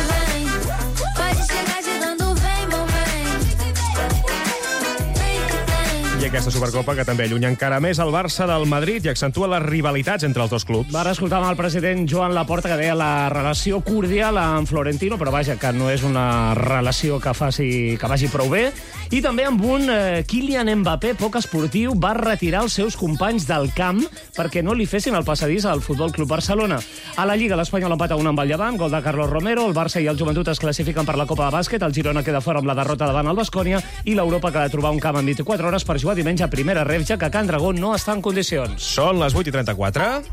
I aquesta Supercopa que també allunya encara més el Barça del Madrid i accentua les rivalitats entre els dos clubs. Ara escoltàvem el president Joan Laporta que deia la relació cordial amb Florentino, però vaja, que no és una relació que faci que vagi prou bé. I també amb un eh, Kylian Mbappé poc esportiu va retirar els seus companys del camp perquè no li fessin el passadís al Futbol Club Barcelona. A la Lliga l'Espanyol empata un amb el Llevant, gol de Carlos Romero, el Barça i el Joventut es classifiquen per la Copa de Bàsquet, el Girona queda fora amb la derrota davant el Baskonia i l'Europa que ha de trobar un camp en vint-i-quatre hores per jugar diumenge a primera ref, ja que Can Dragó no està en condicions. Són les vuit i trenta-quatre.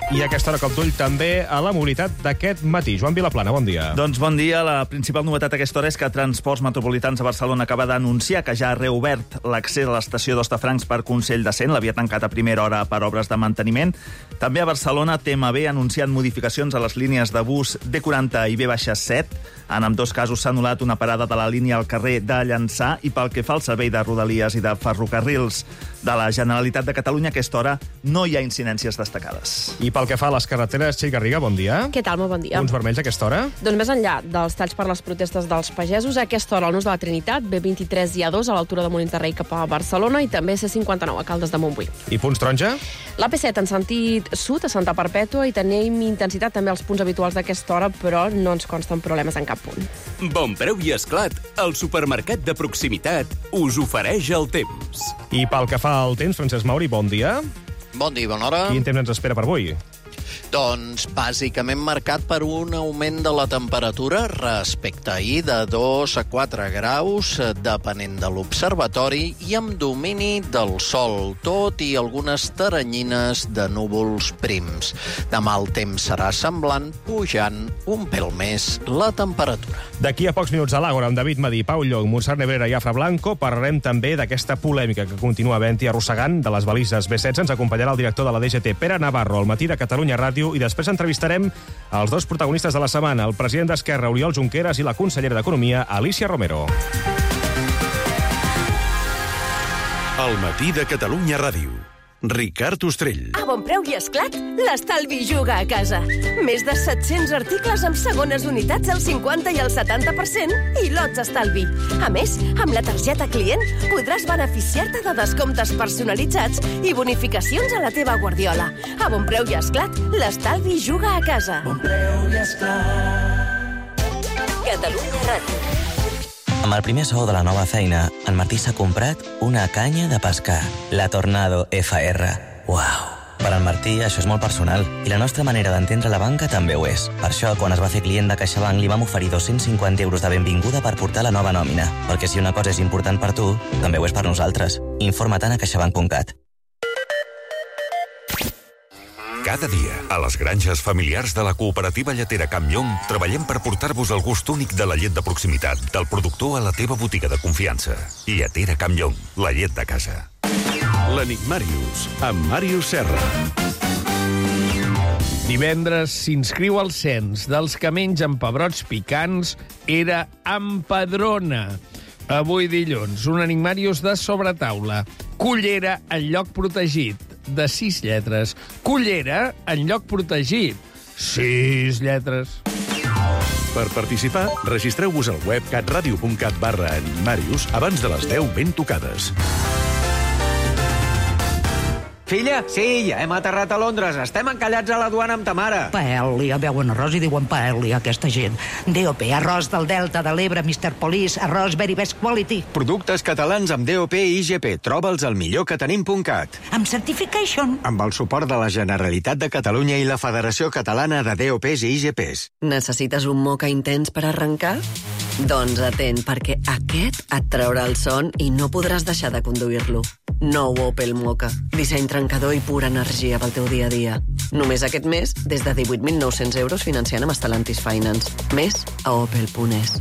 I a aquesta hora cop d'ull també a la mobilitat d'aquest matí. Joan Vilaplana, bon dia. Doncs bon dia. La principal novetat a aquesta hora és que Transports Metropolitans de Barcelona acaba d'anunciar que ja ha reobert l'accés a l'estació d'Hostafrancs per Consell de Cent. L'havia tancat a primera hora per obres de manteniment. També a Barcelona, T M B ha anunciat modificacions a les línies de bus D quaranta i B set. En ambdós casos s'ha anul·lat una parada de la línia al carrer de Llançà i pel que fa al servei de Rodalies i de ferrocarrils de la Generalitat de Catalunya, a aquesta hora no hi ha incidències destacades. I pel que fa a les carreteres, Txell Garriga, bon dia. Què tal? Molt bon dia. Punts vermells a aquesta hora? Doncs més enllà dels talls per les protestes dels pagesos, a aquesta hora al Nus de la Trinitat, B vint-i-tres i A dos a l'altura de Molins de Rei cap a Barcelona i també C cinquanta-nou a Caldes de Montbui. I punts taronja? L'A P set en sentit sud, a Santa Perpètua, i tenim intensitat també als punts habituals d'aquesta hora, però no ens consten problemes en cap punt. Bon preu i esclat, el supermercat de proximitat us ofereix el temps. I pel que fa al temps, Francesc Mauri, bon dia. Bon dia, bona hora. Quin temps ens espera per avui? Doncs bàsicament marcat per un augment de la temperatura respecte a ahir de dos a quatre graus, depenent de l'observatori, i amb domini del sol, tot i algunes taranyines de núvols prims. Demà el temps serà semblant, pujant un pèl més la temperatura. D'aquí a pocs minuts a l'Àgora, amb David Madí, Pau Llong, Montserrat Nebrera i Afra Blanco, parlarem també d'aquesta polèmica que continua havent-hi arrossegant de les balises B setze. Ens acompanyarà el director de la D G T, Pere Navarro, al matí de Catalunya Ràdio, i després entrevistarem els dos protagonistes de la setmana, el president d'Esquerra, Oriol Junqueras, i la consellera d'Economia, Alícia Romero. El matí de Catalunya Ràdio. Ricard Ostrell. A bon preu i esclat, l'estalvi juga a casa. Més de set-cents articles amb segones unitats al cinquanta i al setanta per cent i lots estalvi. A més, amb la targeta client podràs beneficiar-te de descomptes personalitzats i bonificacions a la teva guardiola. A bon preu i esclat, l'estalvi juga a casa. Bon preu i esclat. Catalunya Ràdio. Amb el primer sou de la nova feina, en Martí s'ha comprat una canya de pescar, la Tornado F R. Uau! Per en Martí això és molt personal i la nostra manera d'entendre la banca també ho és. Per això, quan es va fer client de CaixaBank, li vam oferir dos-cents cinquanta euros de benvinguda per portar la nova nòmina. Perquè si una cosa és important per tu, també ho és per nosaltres. Informa-te'n a caixabank punt cat. Cada dia, a les granges familiars de la cooperativa lletera Camp Llong, treballem per portar-vos el gust únic de la llet de proximitat, del productor a la teva botiga de confiança. Lletera Camp Llong, la llet de casa. L'Enigmàrius, amb Màrius Serra. Divendres s'inscriu al cens dels que mengen pebrots picants era Empadrona. Avui dilluns, un Enigmàrius de sobretaula. Cullera en lloc protegit. De sis lletres. Cullera en lloc protegit. Sis lletres. Per participar, registreu-vos al web catradio punt cat barra Enigmàrius abans de les deu ben tocades. Filla, sí, ja hem aterrat a Londres. Estem encallats a la duana amb ta mare. Paella, veuen arròs i diuen paella, aquesta gent. D O P, arròs del Delta de l'Ebre, mister Police, arròs very best quality. Productes catalans amb D O P i I G P. Troba'ls al millor que tenim punt cat. Amb certification. Amb el suport de la Generalitat de Catalunya i la Federació Catalana de D O Ps i I G Ps. Necessites un moca intens per arrencar? Doncs atent, perquè aquest et traurà el son i no podràs deixar de conduir-lo. Nou Opel Mocha. Disseny trencador i pura energia pel teu dia a dia. Només aquest mes, des de divuit mil nou-cents euros financiant amb Stellantis Finance. Més a opel punt es.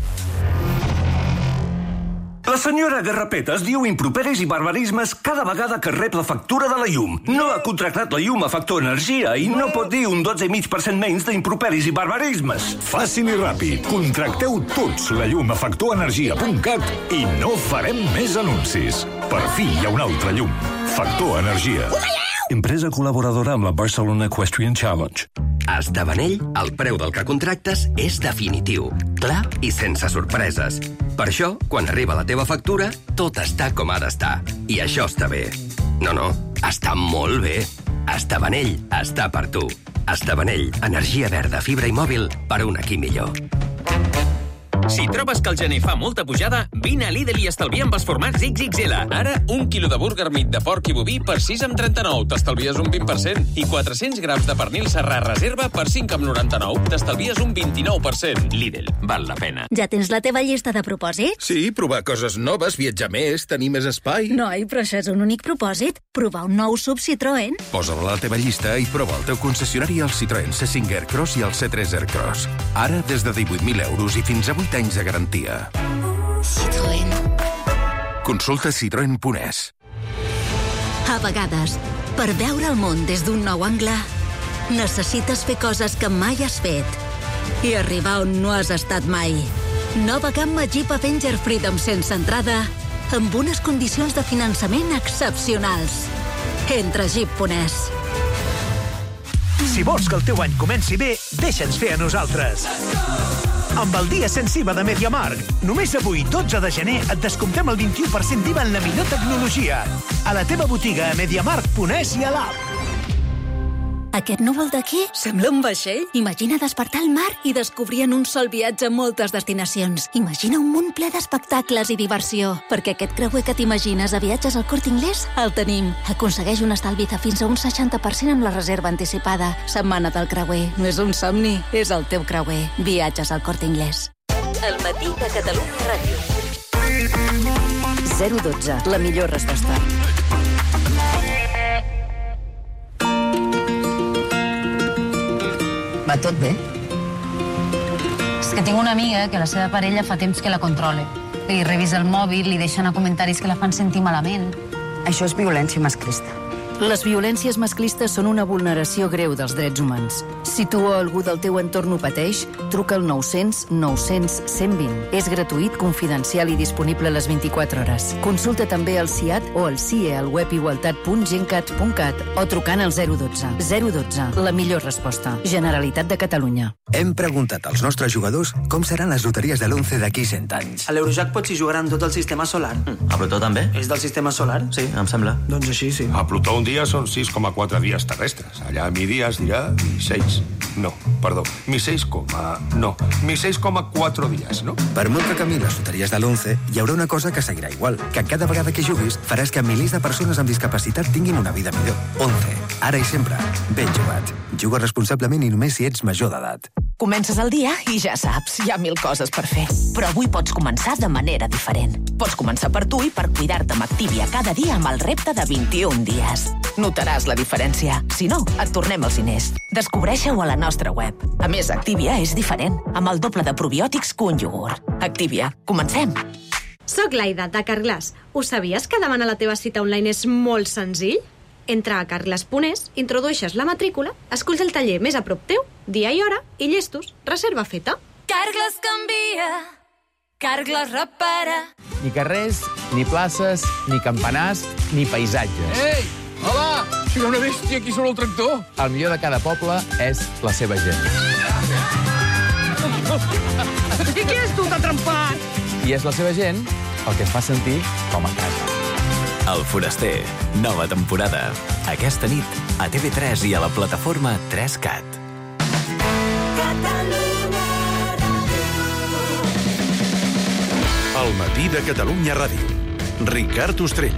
La senyora Garrapetes diu improperis i barbarismes cada vegada que rep la factura de la llum. No ha contractat la llum a Factor Energia i no pot dir un dotze coma cinc per cent menys d'improperis i barbarismes. Fàcil i ràpid. Contracteu tots la llum a factor energia punt cat i no farem més anuncis. Per fi hi ha una altra llum. Factor Energia. Empresa col·laboradora amb la Barcelona Equestrian Challenge. A Estabanell, el preu del que contractes és definitiu, clar i sense sorpreses. Per això, quan arriba la teva factura, tot està com ha d'estar. I això està bé. No, no, està molt bé. Estabanell està per tu. Estabanell, energia verda, fibra i mòbil per un aquí millor. Si trobes que el gener fa molta pujada, vine a Lidl i estalvia amb els formats ics ics ele. Ara, un quilo de burger meat de porc i boví per sis coma trenta-nou, t'estalvies un vint per cent. I quatre-cents grams de pernil serrà reserva per cinc coma noranta-nou, t'estalvies un vint-i-nou per cent. Lidl, val la pena. Ja tens la teva llista de propòsits? Sí, provar coses noves, viatjar més, tenir més espai. Noi, però això és un únic propòsit. Provar un nou sub Citroën. Posa-la a la teva llista i prova el teu concessionari al Citroën C cinc Aircross i el C tres Aircross. Ara, des de divuit mil euros i fins a vuit anys de garantia. Citroën. Consulta citroen punt es. A vegades, per veure el món des d'un nou angle, necessites fer coses que mai has fet i arribar on no has estat mai. Nova gamma Jeep Avenger Freedom sense entrada, amb unes condicions de finançament excepcionals. Entra a jeep punt es. Si vols que el teu any comenci bé, deixa'ns fer a nosaltres. Amb el dia sense I V A de MediaMarkt, només avui, dotze de gener, et descomptem el vint-i-u per cent d'I V A en la millor tecnologia. A la teva botiga a mediamarkt punt es i a l'app. Aquest núvol d'aquí sembla un vaixell. Imagina despertar al mar i descobrir en un sol viatge moltes destinacions. Imagina un munt ple d'espectacles i diversió. Perquè aquest creuer que t'imagines a viatges al Corte Inglés, el tenim. Aconsegueix un estalvi de fins a un seixanta per cent amb la reserva anticipada. Setmana del creuer. No és un somni, és el teu creuer. Viatges al Corte Inglés. El matí de Catalunya Ràdio. zero dotze, la millor resposta. Va tot bé? És que tinc una amiga que la seva parella fa temps que la controla. Li revisa el mòbil, li deixa anar comentaris que la fan sentir malament. Això és violència masclista. Les violències masclistes són una vulneració greu dels drets humans. Si tu o algú del teu entorn ho pateix, truca al nou-cents nou cents cent vint. És gratuït, confidencial i disponible a les vint-i-quatre hores. Consulta també el C I A T o el C I E al web igualtat punt gencat punt cat o trucant al zero dotze. zero dotze, la millor resposta. Generalitat de Catalunya. Hem preguntat als nostres jugadors com seran les loteries de l'onze d'aquí cent anys. A l'Eurojackpot s'hi jugaran tot el sistema solar. A Plutó també? És del sistema solar? Sí, em sembla. Doncs així, sí. A Plutó un dia són sis coma quatre dies terrestres. Allà mi dia es dirà mi seis. No, perdó, mi seis coma... No, mi seis coma quatre dies, no? Per molt que canviïn les loteries de l'onze, hi haurà una cosa que seguirà igual, que cada vegada que juguis faràs que milers de persones amb discapacitat tinguin una vida millor. onze. Ara i sempre. Ben jugat. Juga responsablement i només si ets major d'edat. Comences el dia i ja saps, hi ha mil coses per fer. Però avui pots començar de manera diferent. Pots començar per tu i per cuidar-te amb Activia cada dia amb el repte de vint-i-un dies. Notaràs la diferència. Si no, et tornem als diners. Descobreixo-ho a la nostra web. A més, Activia és diferent, amb el doble de probiòtics que un iogurt. Activia. Comencem. Soc l'Aida, de Carglass. Ho sabies que demanar la teva cita online és molt senzill? Entra a carglass punt es, introdueixes la matrícula, esculls el taller més a prop teu, dia i hora, i llestos, reserva feta. Carglass canvia, Carglass repara. Ni carrers, ni places, ni campanars, ni paisatges. Ei, hola, hi ha una bèstia aquí sobre el tractor. El millor de cada poble és la seva gent. I qui és tu, t'ha trempat? I és la seva gent el que es fa sentir com a casa. El Foraster, nova temporada. Aquesta nit, a T V tres i a la plataforma tres cat. El matí de Catalunya Ràdio. Ricard Ostrell.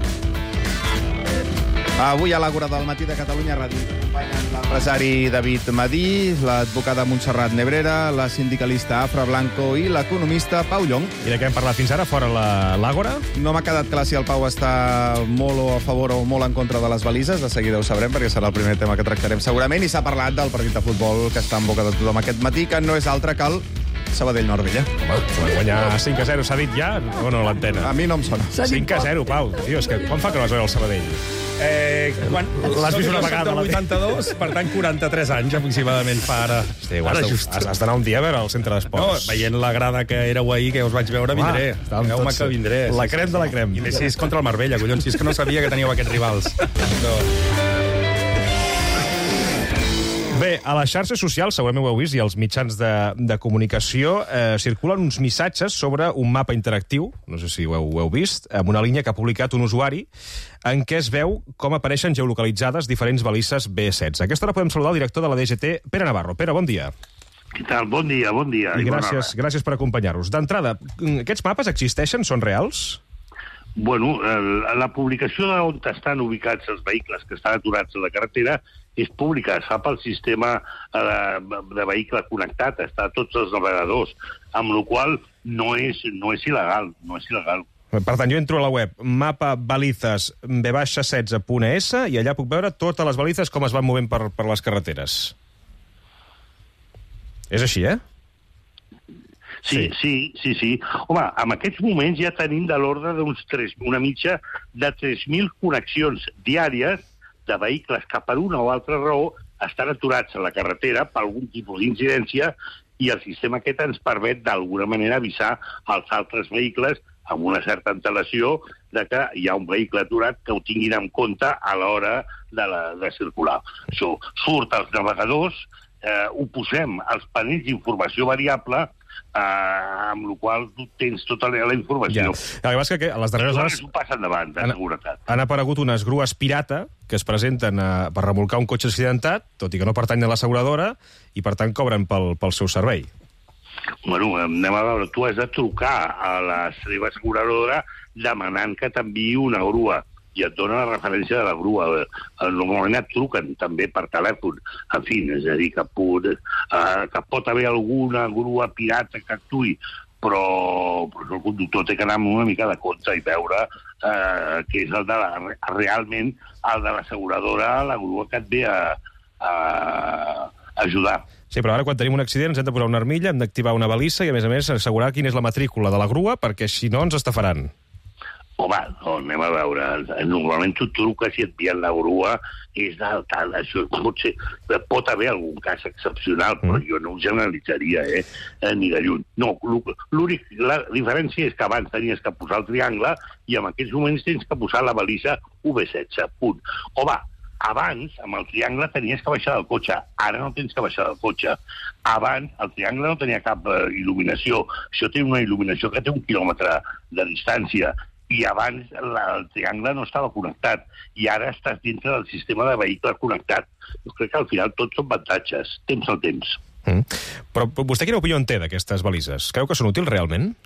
Avui a l'Àgora del matí de Catalunya Ràdio acompanyen l'empresari David Madí, l'advocada Montserrat Nebrera, la sindicalista Afra Blanco i l'economista Pau Llong. I de què hem parlat fins ara, fora l'Àgora? No m'ha quedat clar si el Pau està molt o a favor o molt en contra de les balises. De seguida ho sabrem, perquè serà el primer tema que tractarem segurament. I s'ha parlat del partit de futbol que està en boca de tothom aquest matí, que no és altre que el Sabadell-Norbella. Home, van guanyar cinc a zero, s'ha dit ja? O no, l'antena? A mi no em sona. cinc a zero, Pau. Tio, és que quan fa que no es veu el Sabadell? Eh, quan... L'has vist una vegada? El vuitanta-dos, per tant, quaranta-tres anys aproximadament fa ara. Hosti, ara has, just... has, has d'anar un dia a veure al centre d'esports. No, veient la grada que éreu ahir, que us vaig veure, vindré. Veu-me que vindré. La crem de la crem. I més si és contra el Marbella, collons, si és que no sabia que teníeu aquests rivals. No. Bé, a les xarxes socials, segurament ho heu vist, i als mitjans de, de comunicació, eh, circulen uns missatges sobre un mapa interactiu, no sé si ho heu, ho heu vist, amb una línia que ha publicat un usuari en què es veu com apareixen geolocalitzades diferents balises B setze. A aquesta hora podem saludar el director de la D G T, Pere Navarro. Pere, bon dia. Què tal? Bon dia, bon dia. I gràcies, gràcies per acompanyar-nos. D'entrada, aquests mapes existeixen? Són reals? Bueno, la publicació d'on estan ubicats els vehicles que estan aturats a la carretera és pública, es fa pel sistema de, de vehicle connectat, està a tots els navegadors, amb la qual no és, no és il·legal, no és il·legal. Per tant, jo entro a la web mapa balizas be setze punt es i allà puc veure totes les balizes com es van movent per, per les carreteres. És així, eh? Sí, sí, sí, sí. Home, en aquests moments ja tenim de l'ordre d'uns tres, una mitja de tres mil connexions diàries de vehicles que per una o altra raó estan aturats a la carretera per algun tipus d'incidència i el sistema aquest ens permet d'alguna manera avisar als altres vehicles amb una certa antelació de que hi ha un vehicle aturat que ho tinguin en compte a l'hora de, la, de circular. Això surt als navegadors, eh, ho posem als panells d'informació variable, Uh, amb la qual tu tens tota la, la informació. Ja. El que passa que a les darreres hores ho passa endavant, de seguretat. Han aparegut unes grues pirata que es presenten uh, per remolcar un cotxe accidentat, tot i que no pertanyen a l'asseguradora, i per tant cobren pel, pel seu servei. Bueno, anem a veure, tu has de trucar a la seva asseguradora demanant que t'enviï una grua i et dona la referència de la grua. Normalment et truquen també per telèfon. En fi, és a dir, que pot, eh, que pot haver alguna grua pirata que actuï, però, però el conductor té que anar amb una mica de compte i veure eh, que és el de la, realment el de l'asseguradora, la grua que et ve a, a ajudar. Sí, però ara quan tenim un accident ens hem de posar una armilla, hem d'activar una balissa i, a més a més, assegurar quina és la matrícula de la grua, perquè si no ens estafaran. Home, no, anem a veure. Normalment tu truques i et envien la grua, és del tal, això pot ser... Pot haver algun cas excepcional, però jo no ho generalitzaria, eh? eh ni de lluny. No, l'únic... La diferència és que abans tenies que posar el triangle i en aquests moments tens que posar la balissa u be setze, punt. Home, abans, amb el triangle, tenies que baixar del cotxe. Ara no tens que baixar del cotxe. Abans, el triangle no tenia cap eh, il·luminació. Això té una il·luminació que té un quilòmetre de distància. I abans la, el triangle no estava connectat i ara estàs dintre del sistema de vehicle connectat. Jo crec que al final tots són avantatges. Temps al temps. Mm. Però vostè quina opinió en té d'aquestes balises? Creu que són útils realment?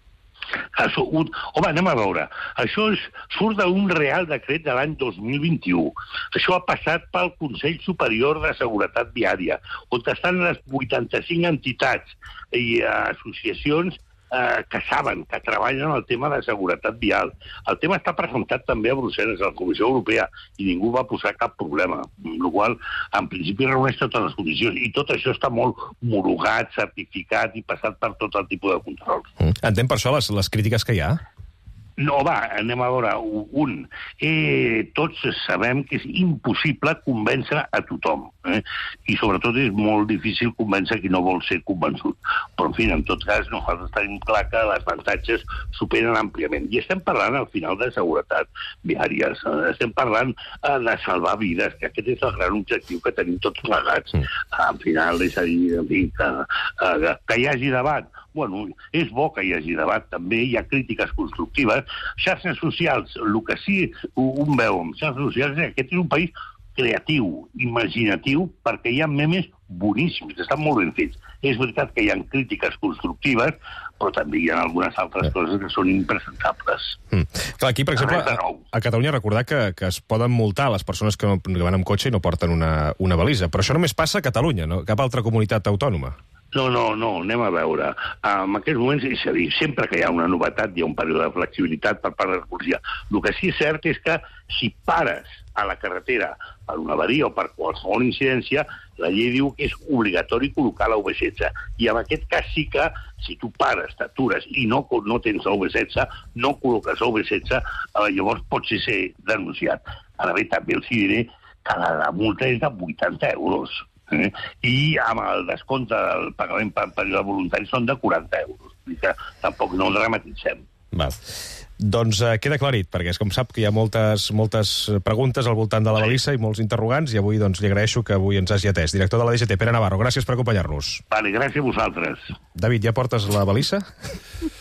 Això, home, anem a veure. Això és, surt d'un Real Decret de l'any dos mil vint-i-u. Això ha passat pel Consell Superior de Seguretat Viària, on estan les vuitanta-cinc entitats i associacions eh, que saben, que treballen el tema de seguretat vial. El tema està presentat també a Brussel·les, a la Comissió Europea, i ningú va posar cap problema, amb la qual en principi reuneix totes les condicions. I tot això està molt homologat, certificat i passat per tot el tipus de controls. Mm. Entenc per això les, les crítiques que hi ha? No, va, anem a veure. Un, eh, tots sabem que és impossible convèncer a tothom. Eh? I sobretot és molt difícil convèncer qui no vol ser convençut. Però, en fi, en tot cas, nosaltres tenim clar que les avantatges superen àmpliament. I estem parlant, al final, de seguretat viària. Estem parlant eh, de salvar vides, que aquest és el gran objectiu que tenim tots plegats. Mm. Al final, és a dir, en fi, que, eh, que hi hagi debat. Bueno, és bo que hi hagi debat, també hi ha crítiques constructives. Xarxes socials, el que sí un veu amb xarxes socials és que aquest és un país creatiu, imaginatiu, perquè hi ha memes boníssims, estan molt ben fets. És veritat que hi ha crítiques constructives, però també hi ha algunes altres coses que són impresentables. Mm. Clar, aquí, per exemple, a, a Catalunya recordar que, que es poden multar les persones que, no, que van amb cotxe i no porten una, una balisa, però això només passa a Catalunya, no? Cap altra comunitat autònoma. No, no, no, anem a veure. En aquests moments, és a dir, sempre que hi ha una novetat hi ha un període de flexibilitat per part de la policia. El que sí és cert és que si pares a la carretera per una avaria o per qualsevol incidència, la llei diu que és obligatori col·locar la u be setze. I en aquest cas sí que, si tu pares, t'atures i no, no tens la u be setze, no col·loques la u be setze, eh, llavors pots ser denunciat. Ara bé, també els diré que la, la multa és de vuitanta euros. Eh? I amb el descompte del pagament per període voluntari són de quaranta euros. Que tampoc no el dramatitzem. Val. Doncs eh, queda aclarit, perquè és com sap que hi ha moltes, moltes preguntes al voltant de la balissa i molts interrogants, i avui doncs, li agraeixo que avui ens hagi atès. Director de la D G T, Pere Navarro, gràcies per acompanyar-nos. Vale, gràcies a vosaltres. David, ja portes la balissa?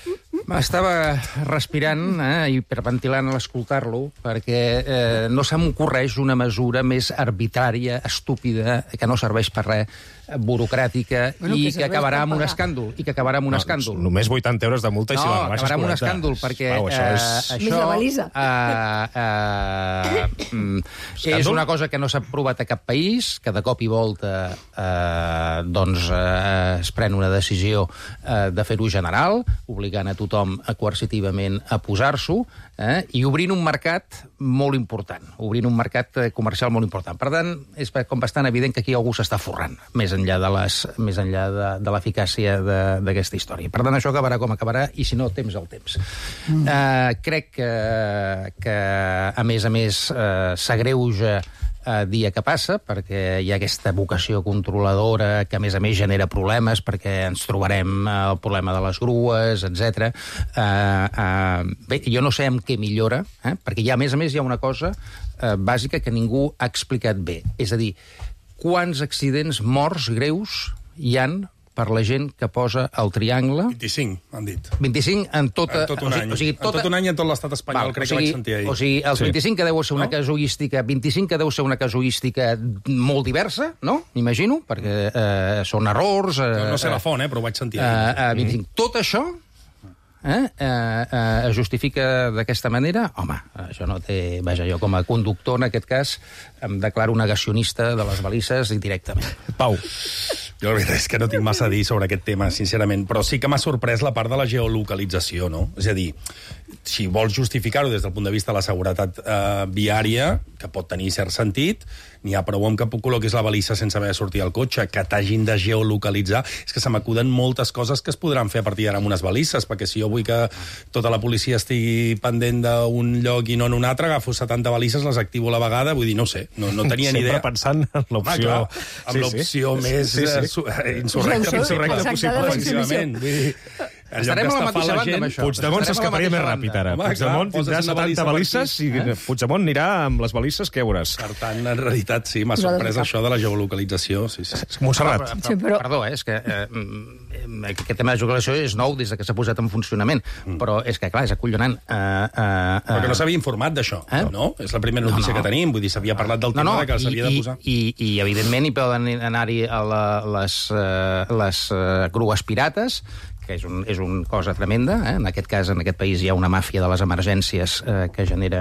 Estava respirant eh, i hiperventilant a l'escoltar-lo perquè eh, no se m'ocorreix una mesura més arbitrària, estúpida, que no serveix per res, burocràtica, Bueno, i que que acabarà amb un pagar. escàndol. I que acabarà amb un No, escàndol. Només vuitanta euros de multa i si la No, rebaixes acabarà amb un quaranta. escàndol, perquè Pau, això és... eh, Més la valisa. eh, eh, mm, és Escàndol? una cosa que no s'ha provat a cap país, que de cop i volta eh, doncs, eh, es pren una decisió eh, de fer-ho general, obligant a tothom a coercitivament a posar-s'ho, eh, i obrint un mercat molt important, obrint un mercat eh, comercial molt important. Per tant, és com bastant evident que aquí algú s'està forrant, més enllà de les més enllà de, de l'eficàcia de- d'aquesta història. Per tant, això acabarà com acabarà, i si no, temps al temps. Mm. Eh, crec que, que, a més a més, eh, s'agreuja a dia que passa, perquè hi ha aquesta vocació controladora que, a més a més, genera problemes, perquè ens trobarem eh, el problema de les grues, etcètera. Eh, eh, bé, jo no sé amb què millora, eh, perquè hi ha, a més a més, hi ha una cosa eh, bàsica que ningú ha explicat bé. És a dir, quants accidents morts greus hi han per la gent que posa el triangle? vint-i-cinc, han dit. vint-i-cinc en tota... En tot un o sigui, any. O sigui, tota... En tot un any en tot l'estat espanyol, Val, crec o sigui, que vaig sentir ahir. O sigui, els Sí. vint-i-cinc que deu ser una no? casuística, vint-i-cinc que deu ser una casuística molt diversa, no? M'imagino, perquè eh, són errors... Eh, No, no sé la font, eh, però ho vaig sentir Eh, ahir. eh, vint-i-cinc. Tot això eh, eh, eh, es justifica d'aquesta manera? Home, això no té... Vaja, jo com a conductor, en aquest cas, em declaro negacionista de les balises directament. Pau. Jo la veritat és que no tinc massa a dir sobre aquest tema, sincerament, però sí que m'ha sorprès la part de la geolocalització, no? És a dir, si vols justificar-ho des del punt de vista de la seguretat eh, viària, que pot tenir cert sentit, n'hi ha prou amb que col·loquis la balissa sense haver de sortir al cotxe, que t'hagin de geolocalitzar. És que se m'acuden moltes coses que es podran fer a partir d'ara amb unes balisses, perquè si jo vull que tota la policia estigui pendent d'un lloc i no en un altre, agafo setanta balisses, les activo a la vegada, vull dir, no sé, no, no tenia ni idea. Sempre pensant en l'opció... Home, clar, amb Sí, l'opció sí. més Sí, sí. eh, su- eh, insurrecta, insurrecta possible, efectivament. Vull dir, en lloc Estarem a la d'estafar mateixa banda gent, amb això. Puigdemont Estarem a la s'escaparia més mateixa ràpid, banda. ara. Home, Puigdemont clar, tindrà poses una setanta balissa balisses per i aquí. Puigdemont anirà amb les balisses que veuràs. Per tant, en realitat, sí, m'ha sorprès això de la geolocalització. Sí, sí. Montserrat. Però, però, però... Perdó, eh, és que eh, mm, aquest tema de geolocalització és nou des que s'ha posat en funcionament, mm. però és que, clar, és acollonant. Uh, uh, uh... Perquè no s'havia informat d'això, Eh? no? És la primera notícia No, no. que tenim, vull dir, s'havia parlat del tema no, no, de que s'havia de posar. I, i, i evidentment hi poden anar-hi a la, les, uh, les uh, grues pirates, que és, un, és una cosa tremenda. Eh? En aquest cas, en aquest país hi ha una màfia de les emergències eh, que genera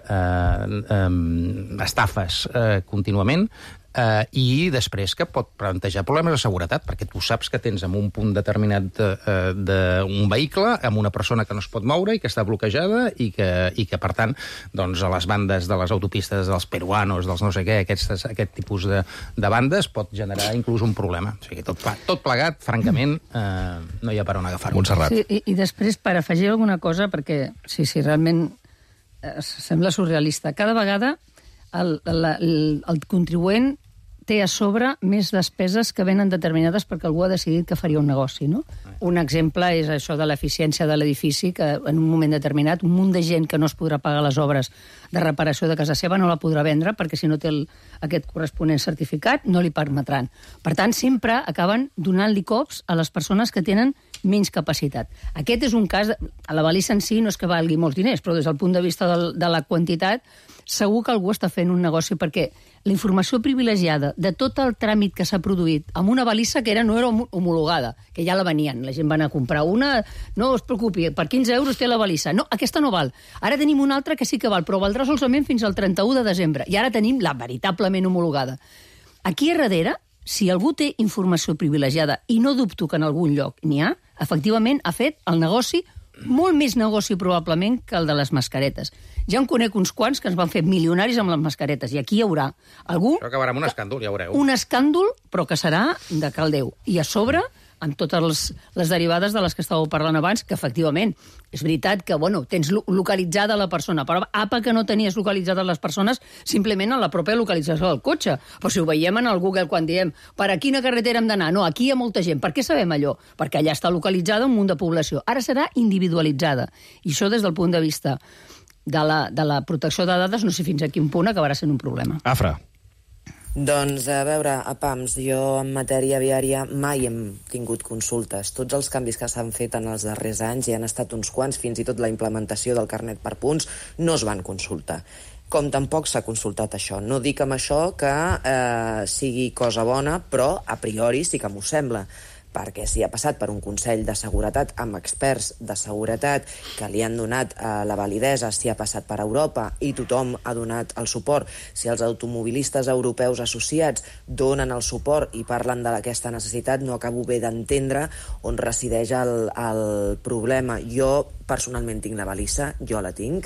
eh, eh, estafes eh, contínuament, eh, i després que pot plantejar problemes de seguretat, perquè tu saps que tens en un punt determinat eh, d'un vehicle amb una persona que no es pot moure i que està bloquejada i que, i que per tant, doncs, a les bandes de les autopistes dels peruanos, dels no sé què, aquests, aquest tipus de, de bandes pot generar inclús un problema. O sigui, tot, tot plegat, francament, eh, no hi ha per on agafar-ho. Montserrat. Sí, i, I després, per afegir alguna cosa, perquè sí, sí, realment eh, sembla surrealista. Cada vegada el, el, el, el contribuent té a sobre més despeses que venen determinades perquè algú ha decidit que faria un negoci, no? Un exemple és això de l'eficiència de l'edifici, que en un moment determinat un munt de gent que no es podrà pagar les obres de reparació de casa seva no la podrà vendre perquè si no té el, aquest corresponent certificat no li permetran. Per tant, sempre acaben donant-li cops a les persones que tenen menys capacitat. Aquest és un cas... De, la balissa en si no és que valgui molts diners, però des del punt de vista del, de la quantitat segur que algú està fent un negoci perquè la informació privilegiada de tot el tràmit que s'ha produït amb una balissa que era, no era homologada, que ja la venien, la gent va anar a comprar una, no es preocupi, per quinze euros té la balissa. No, aquesta no val. Ara tenim una altra que sí que val, però valdrà solament fins al trenta-u de desembre. I ara tenim la veritablement homologada. Aquí a darrere, si algú té informació privilegiada, i no dubto que en algun lloc n'hi ha, efectivament ha fet el negoci, molt més negoci probablement que el de les mascaretes. Ja en conec uns quants que ens van fer milionaris amb les mascaretes, i aquí hi haurà algú... Això acabarà amb un escàndol, ja veureu. Un escàndol, però que serà de cal Déu. I a sobre, amb totes les, les derivades de les que estàveu parlant abans, que efectivament, és veritat que, bueno, tens lo localitzada la persona, però apa que no tenies localitzades les persones simplement a la pròpia localització del cotxe. Però si ho veiem en el Google quan diem per a quina carretera hem d'anar, no, aquí hi ha molta gent. Per què sabem allò? Perquè allà està localitzada un munt de població. Ara serà individualitzada. I això des del punt de vista de la, de la protecció de dades, no sé fins a quin punt acabarà sent un problema. Afra. Doncs, a veure, a Pams, jo en matèria viària mai hem tingut consultes. Tots els canvis que s'han fet en els darrers anys, i han estat uns quants, fins i tot la implementació del carnet per punts, no es van consultar. Com tampoc s'ha consultat això. No dic amb això que eh, sigui cosa bona, però a priori sí que m'ho sembla, perquè si ha passat per un Consell de Seguretat amb experts de seguretat que li han donat eh, la validesa, si ha passat per Europa i tothom ha donat el suport, si els automobilistes europeus associats donen el suport i parlen d'aquesta necessitat, no acabo bé d'entendre on resideix el, el problema. Jo personalment tinc la balissa, jo la tinc,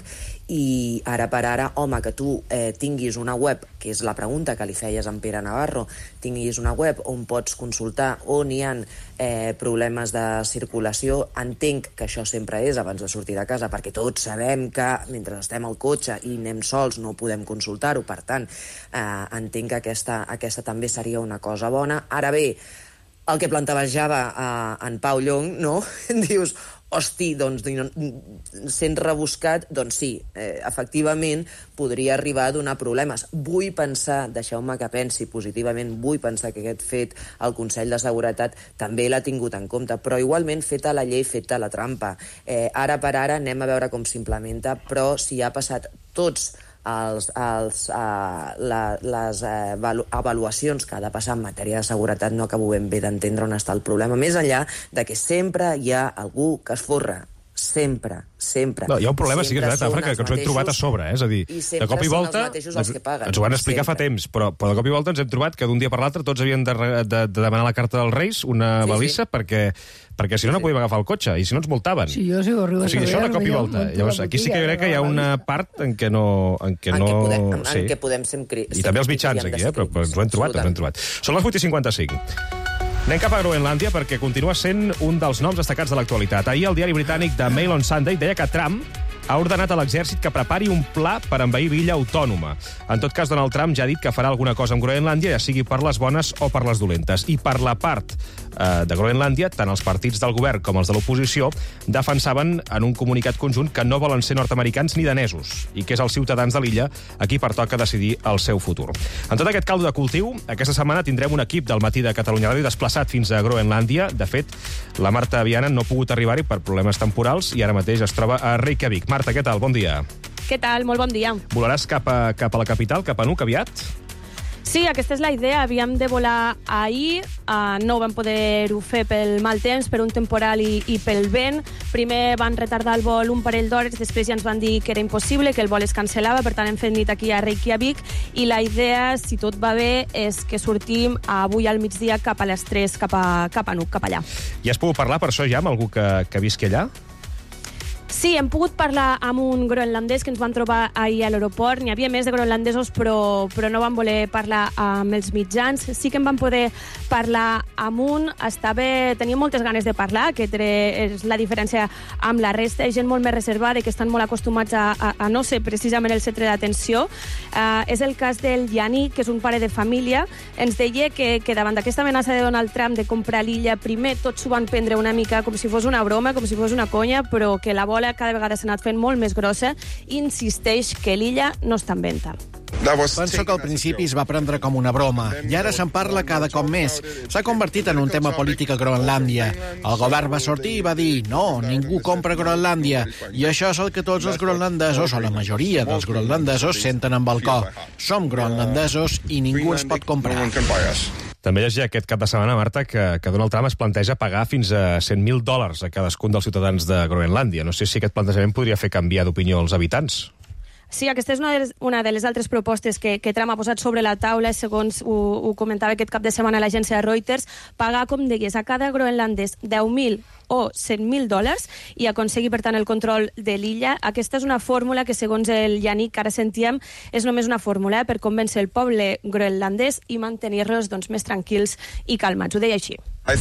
i ara per ara, home, que tu eh, tinguis una web, que és la pregunta que li feies a en Pere Navarro, tinguis una web on pots consultar on hi ha eh, problemes de circulació, entenc que això sempre és abans de sortir de casa, perquè tots sabem que mentre estem al cotxe i anem sols no podem consultar-ho, per tant, eh, entenc que aquesta, aquesta també seria una cosa bona. Ara bé, el que plantejava eh, en Pau Llong, no? Dius, hosti, doncs, sent rebuscat, doncs sí, eh, efectivament podria arribar a donar problemes. Vull pensar, deixeu-me que pensi positivament, vull pensar que aquest fet el Consell de Seguretat també l'ha tingut en compte, però igualment feta la llei, feta la trampa. Eh, ara per ara anem a veure com s'implementa, però si ha passat tots els, els, uh, la, les uh, avaluacions que ha de passar en matèria de seguretat, no acabo ben bé d'entendre on està el problema, més enllà de que sempre hi ha algú que es forra. Sempre, sempre. No, hi ha un problema, sí que és veritat, Afra, que, que ens ho hem trobat a sobre, eh? És a dir, de cop i volta, els els que paguen, ens ho van explicar sempre fa temps, però, però de cop i volta ens hem trobat que d'un dia per l'altre tots havien de, de, de demanar la carta dels Reis, una sí, balissa, sí. perquè perquè si no, sí, no podíem agafar el cotxe, i si no ens multaven. Sí, jo sí ho arribo a saber. O sigui, això de cop i volta. Llavors, aquí sí que crec que hi ha una part en què no... En què no... En què podem, en, sí. en què podem ser... I també els mitjans aquí, eh? Però, però ens ho hem trobat, ens ho hem trobat. Són les vuit i cinquanta-cinc. Anem cap a Groenlàndia perquè continua sent un dels noms destacats de l'actualitat. Ahir el diari britànic The Mail on Sunday deia que Trump ha ordenat a l'exèrcit que prepari un pla per envair l'illa autònoma. En tot cas, Donald Trump ja ha dit que farà alguna cosa amb Groenlàndia, ja sigui per les bones o per les dolentes. I per la part eh, de Groenlàndia, tant els partits del govern com els de l'oposició defensaven en un comunicat conjunt que no volen ser nord-americans ni danesos, i que és els ciutadans de l'illa a qui pertoca decidir el seu futur. En tot aquest caldo de cultiu, aquesta setmana tindrem un equip del Matí de Catalunya Ràdio desplaçat fins a Groenlàndia. De fet, la Marta Viana no ha pogut arribar-hi per problemes temporals i ara mateix es troba a Reykjavik. Marta, què tal? Bon dia. Què tal? Molt bon dia. Volaràs cap a, cap a la capital, cap a Nuuk, aviat? Sí, aquesta és la idea. Havíem de volar ahir, uh, no ho vam poder-ho fer pel mal temps, per un temporal i, i pel vent. Primer van retardar el vol un parell d'hores, després ja ens van dir que era impossible, que el vol es cancel·lava, per tant hem fet nit aquí a Reykjavik, i la idea, si tot va bé, és que sortim avui al migdia cap a les tres, cap a, cap a Nuuk, cap allà. I has pogut parlar per això ja amb algú que, que visqui allà? Sí, hem pogut parlar amb un groenlandès que ens van trobar ahir a l'aeroport. N'hi havia més de groenlandesos, però, però no van voler parlar amb els mitjans. Sí que en van poder parlar amb un. Estava, tenia moltes ganes de parlar, que és la diferència amb la resta. Hi ha gent molt més reservada i que estan molt acostumats a, a, a no ser precisament el centre d'atenció. Uh, és el cas del Yannick, que és un pare de família. Ens deia que, que davant d'aquesta amenaça de Donald Trump de comprar l'illa, primer tots s'ho van prendre una mica com si fos una broma, com si fos una conya, però que la bola cada vegada s'ha anat fent molt més grossa i insisteix que l'illa no està en venda. Penso que al principi es va prendre com una broma i ara se'n parla cada cop més. S'ha convertit en un tema polític a Groenlàndia. El govern va sortir i va dir no, ningú compra Groenlàndia, i això és el que tots els groenlandesos, o la majoria dels groenlandesos, senten en balcó. Som groenlandesos i ningú ens pot comprar. També llegia aquest cap de setmana, Marta, que, que Donald Trump es planteja pagar fins a cent mil dòlars a cadascun dels ciutadans de Groenlàndia. No sé si aquest plantejament podria fer canviar d'opinió als habitants. Sí, aquesta és una de les, una de les altres propostes que, que Trump ha posat sobre la taula, segons ho, ho comentava aquest cap de setmana a l'agència de Reuters, pagar, com deies, a cada groenlandès deu mil o cent mil dòlars i aconseguir, per tant, el control de l'illa. Aquesta és una fórmula que, segons el Yannick, que ara sentíem, és només una fórmula eh, per convèncer el poble groenlandès i mantenir-los doncs, més tranquils i calmats. Ho deia així.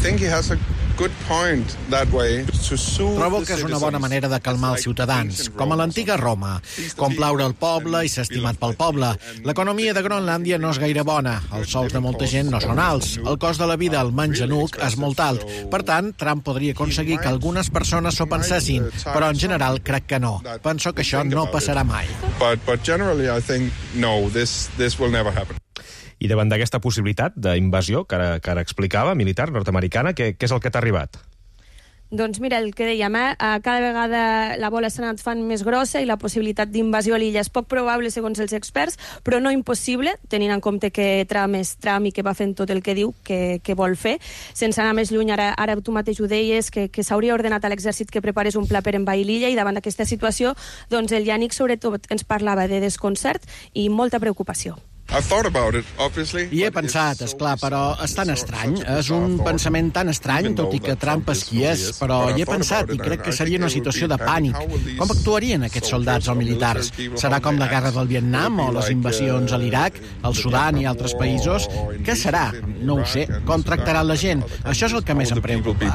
Trobo que és una bona manera de calmar els ciutadans, com a l'antiga Roma. Complaure el poble i ser estimat pel poble. L'economia de Groenlàndia no és gaire bona. Els sous de molta gent no són alts. El cost de la vida, almenys a Nuuk, és molt alt. Per tant, Trump podria aconseguir que algunes persones s'ho pensessin, però en general crec que no. Penso que això no passarà mai. I davant d'aquesta possibilitat d'invasió que ara, que ara explicava, militar nord-americana, què, què és el que t'ha arribat? Doncs mira, el que dèiem, eh? cada vegada la bola s'ha anat fan més grossa i la possibilitat d'invasió a l'illa és poc probable segons els experts, però no impossible, tenint en compte que Trump és Trump i que va fent tot el que diu que, que vol fer. Sense anar més lluny, ara, ara tu mateix ho deies, que, que s'hauria ordenat a l'exèrcit que preparés un pla per envair l'illa, i davant d'aquesta situació, doncs el Yannick sobretot ens parlava de desconcert i molta preocupació. Hi he pensat, és clar, però és tan estrany. És un pensament tan estrany, tot i que Trump és qui és, però hi he pensat i crec que seria una situació de pànic. Com actuarien aquests soldats o militars? Serà com la guerra del Vietnam o les invasions a l'Iraq, al Sudan i altres països? Què serà? No ho sé. Com tractaran la gent? Això és el que més em preocupa.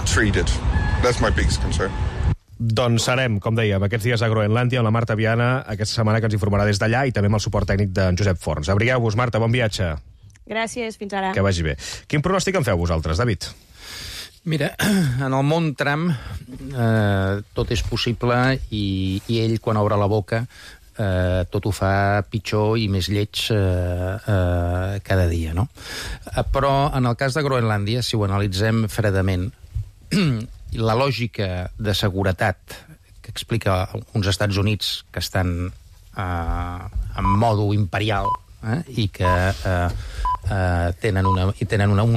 Doncs serem, com dèiem, aquests dies a Groenlàndia amb la Marta Viana, aquesta setmana que ens informarà des d'allà, i també amb el suport tècnic d'en Josep Forns. Abrigueu-vos, Marta, bon viatge. Gràcies, fins ara. Que vagi bé. Quin pronòstic en feu vosaltres, David? Mira, en el món Trump eh, tot és possible i, i ell, quan obre la boca, eh, tot ho fa pitjor i més lleig eh, eh, cada dia, no? Eh, però en el cas de Groenlàndia, si ho analitzem fredament, la lògica de seguretat que explica uns Estats Units que estan eh, en modo imperial eh, i que eh, eh, tenen una, i tenen una,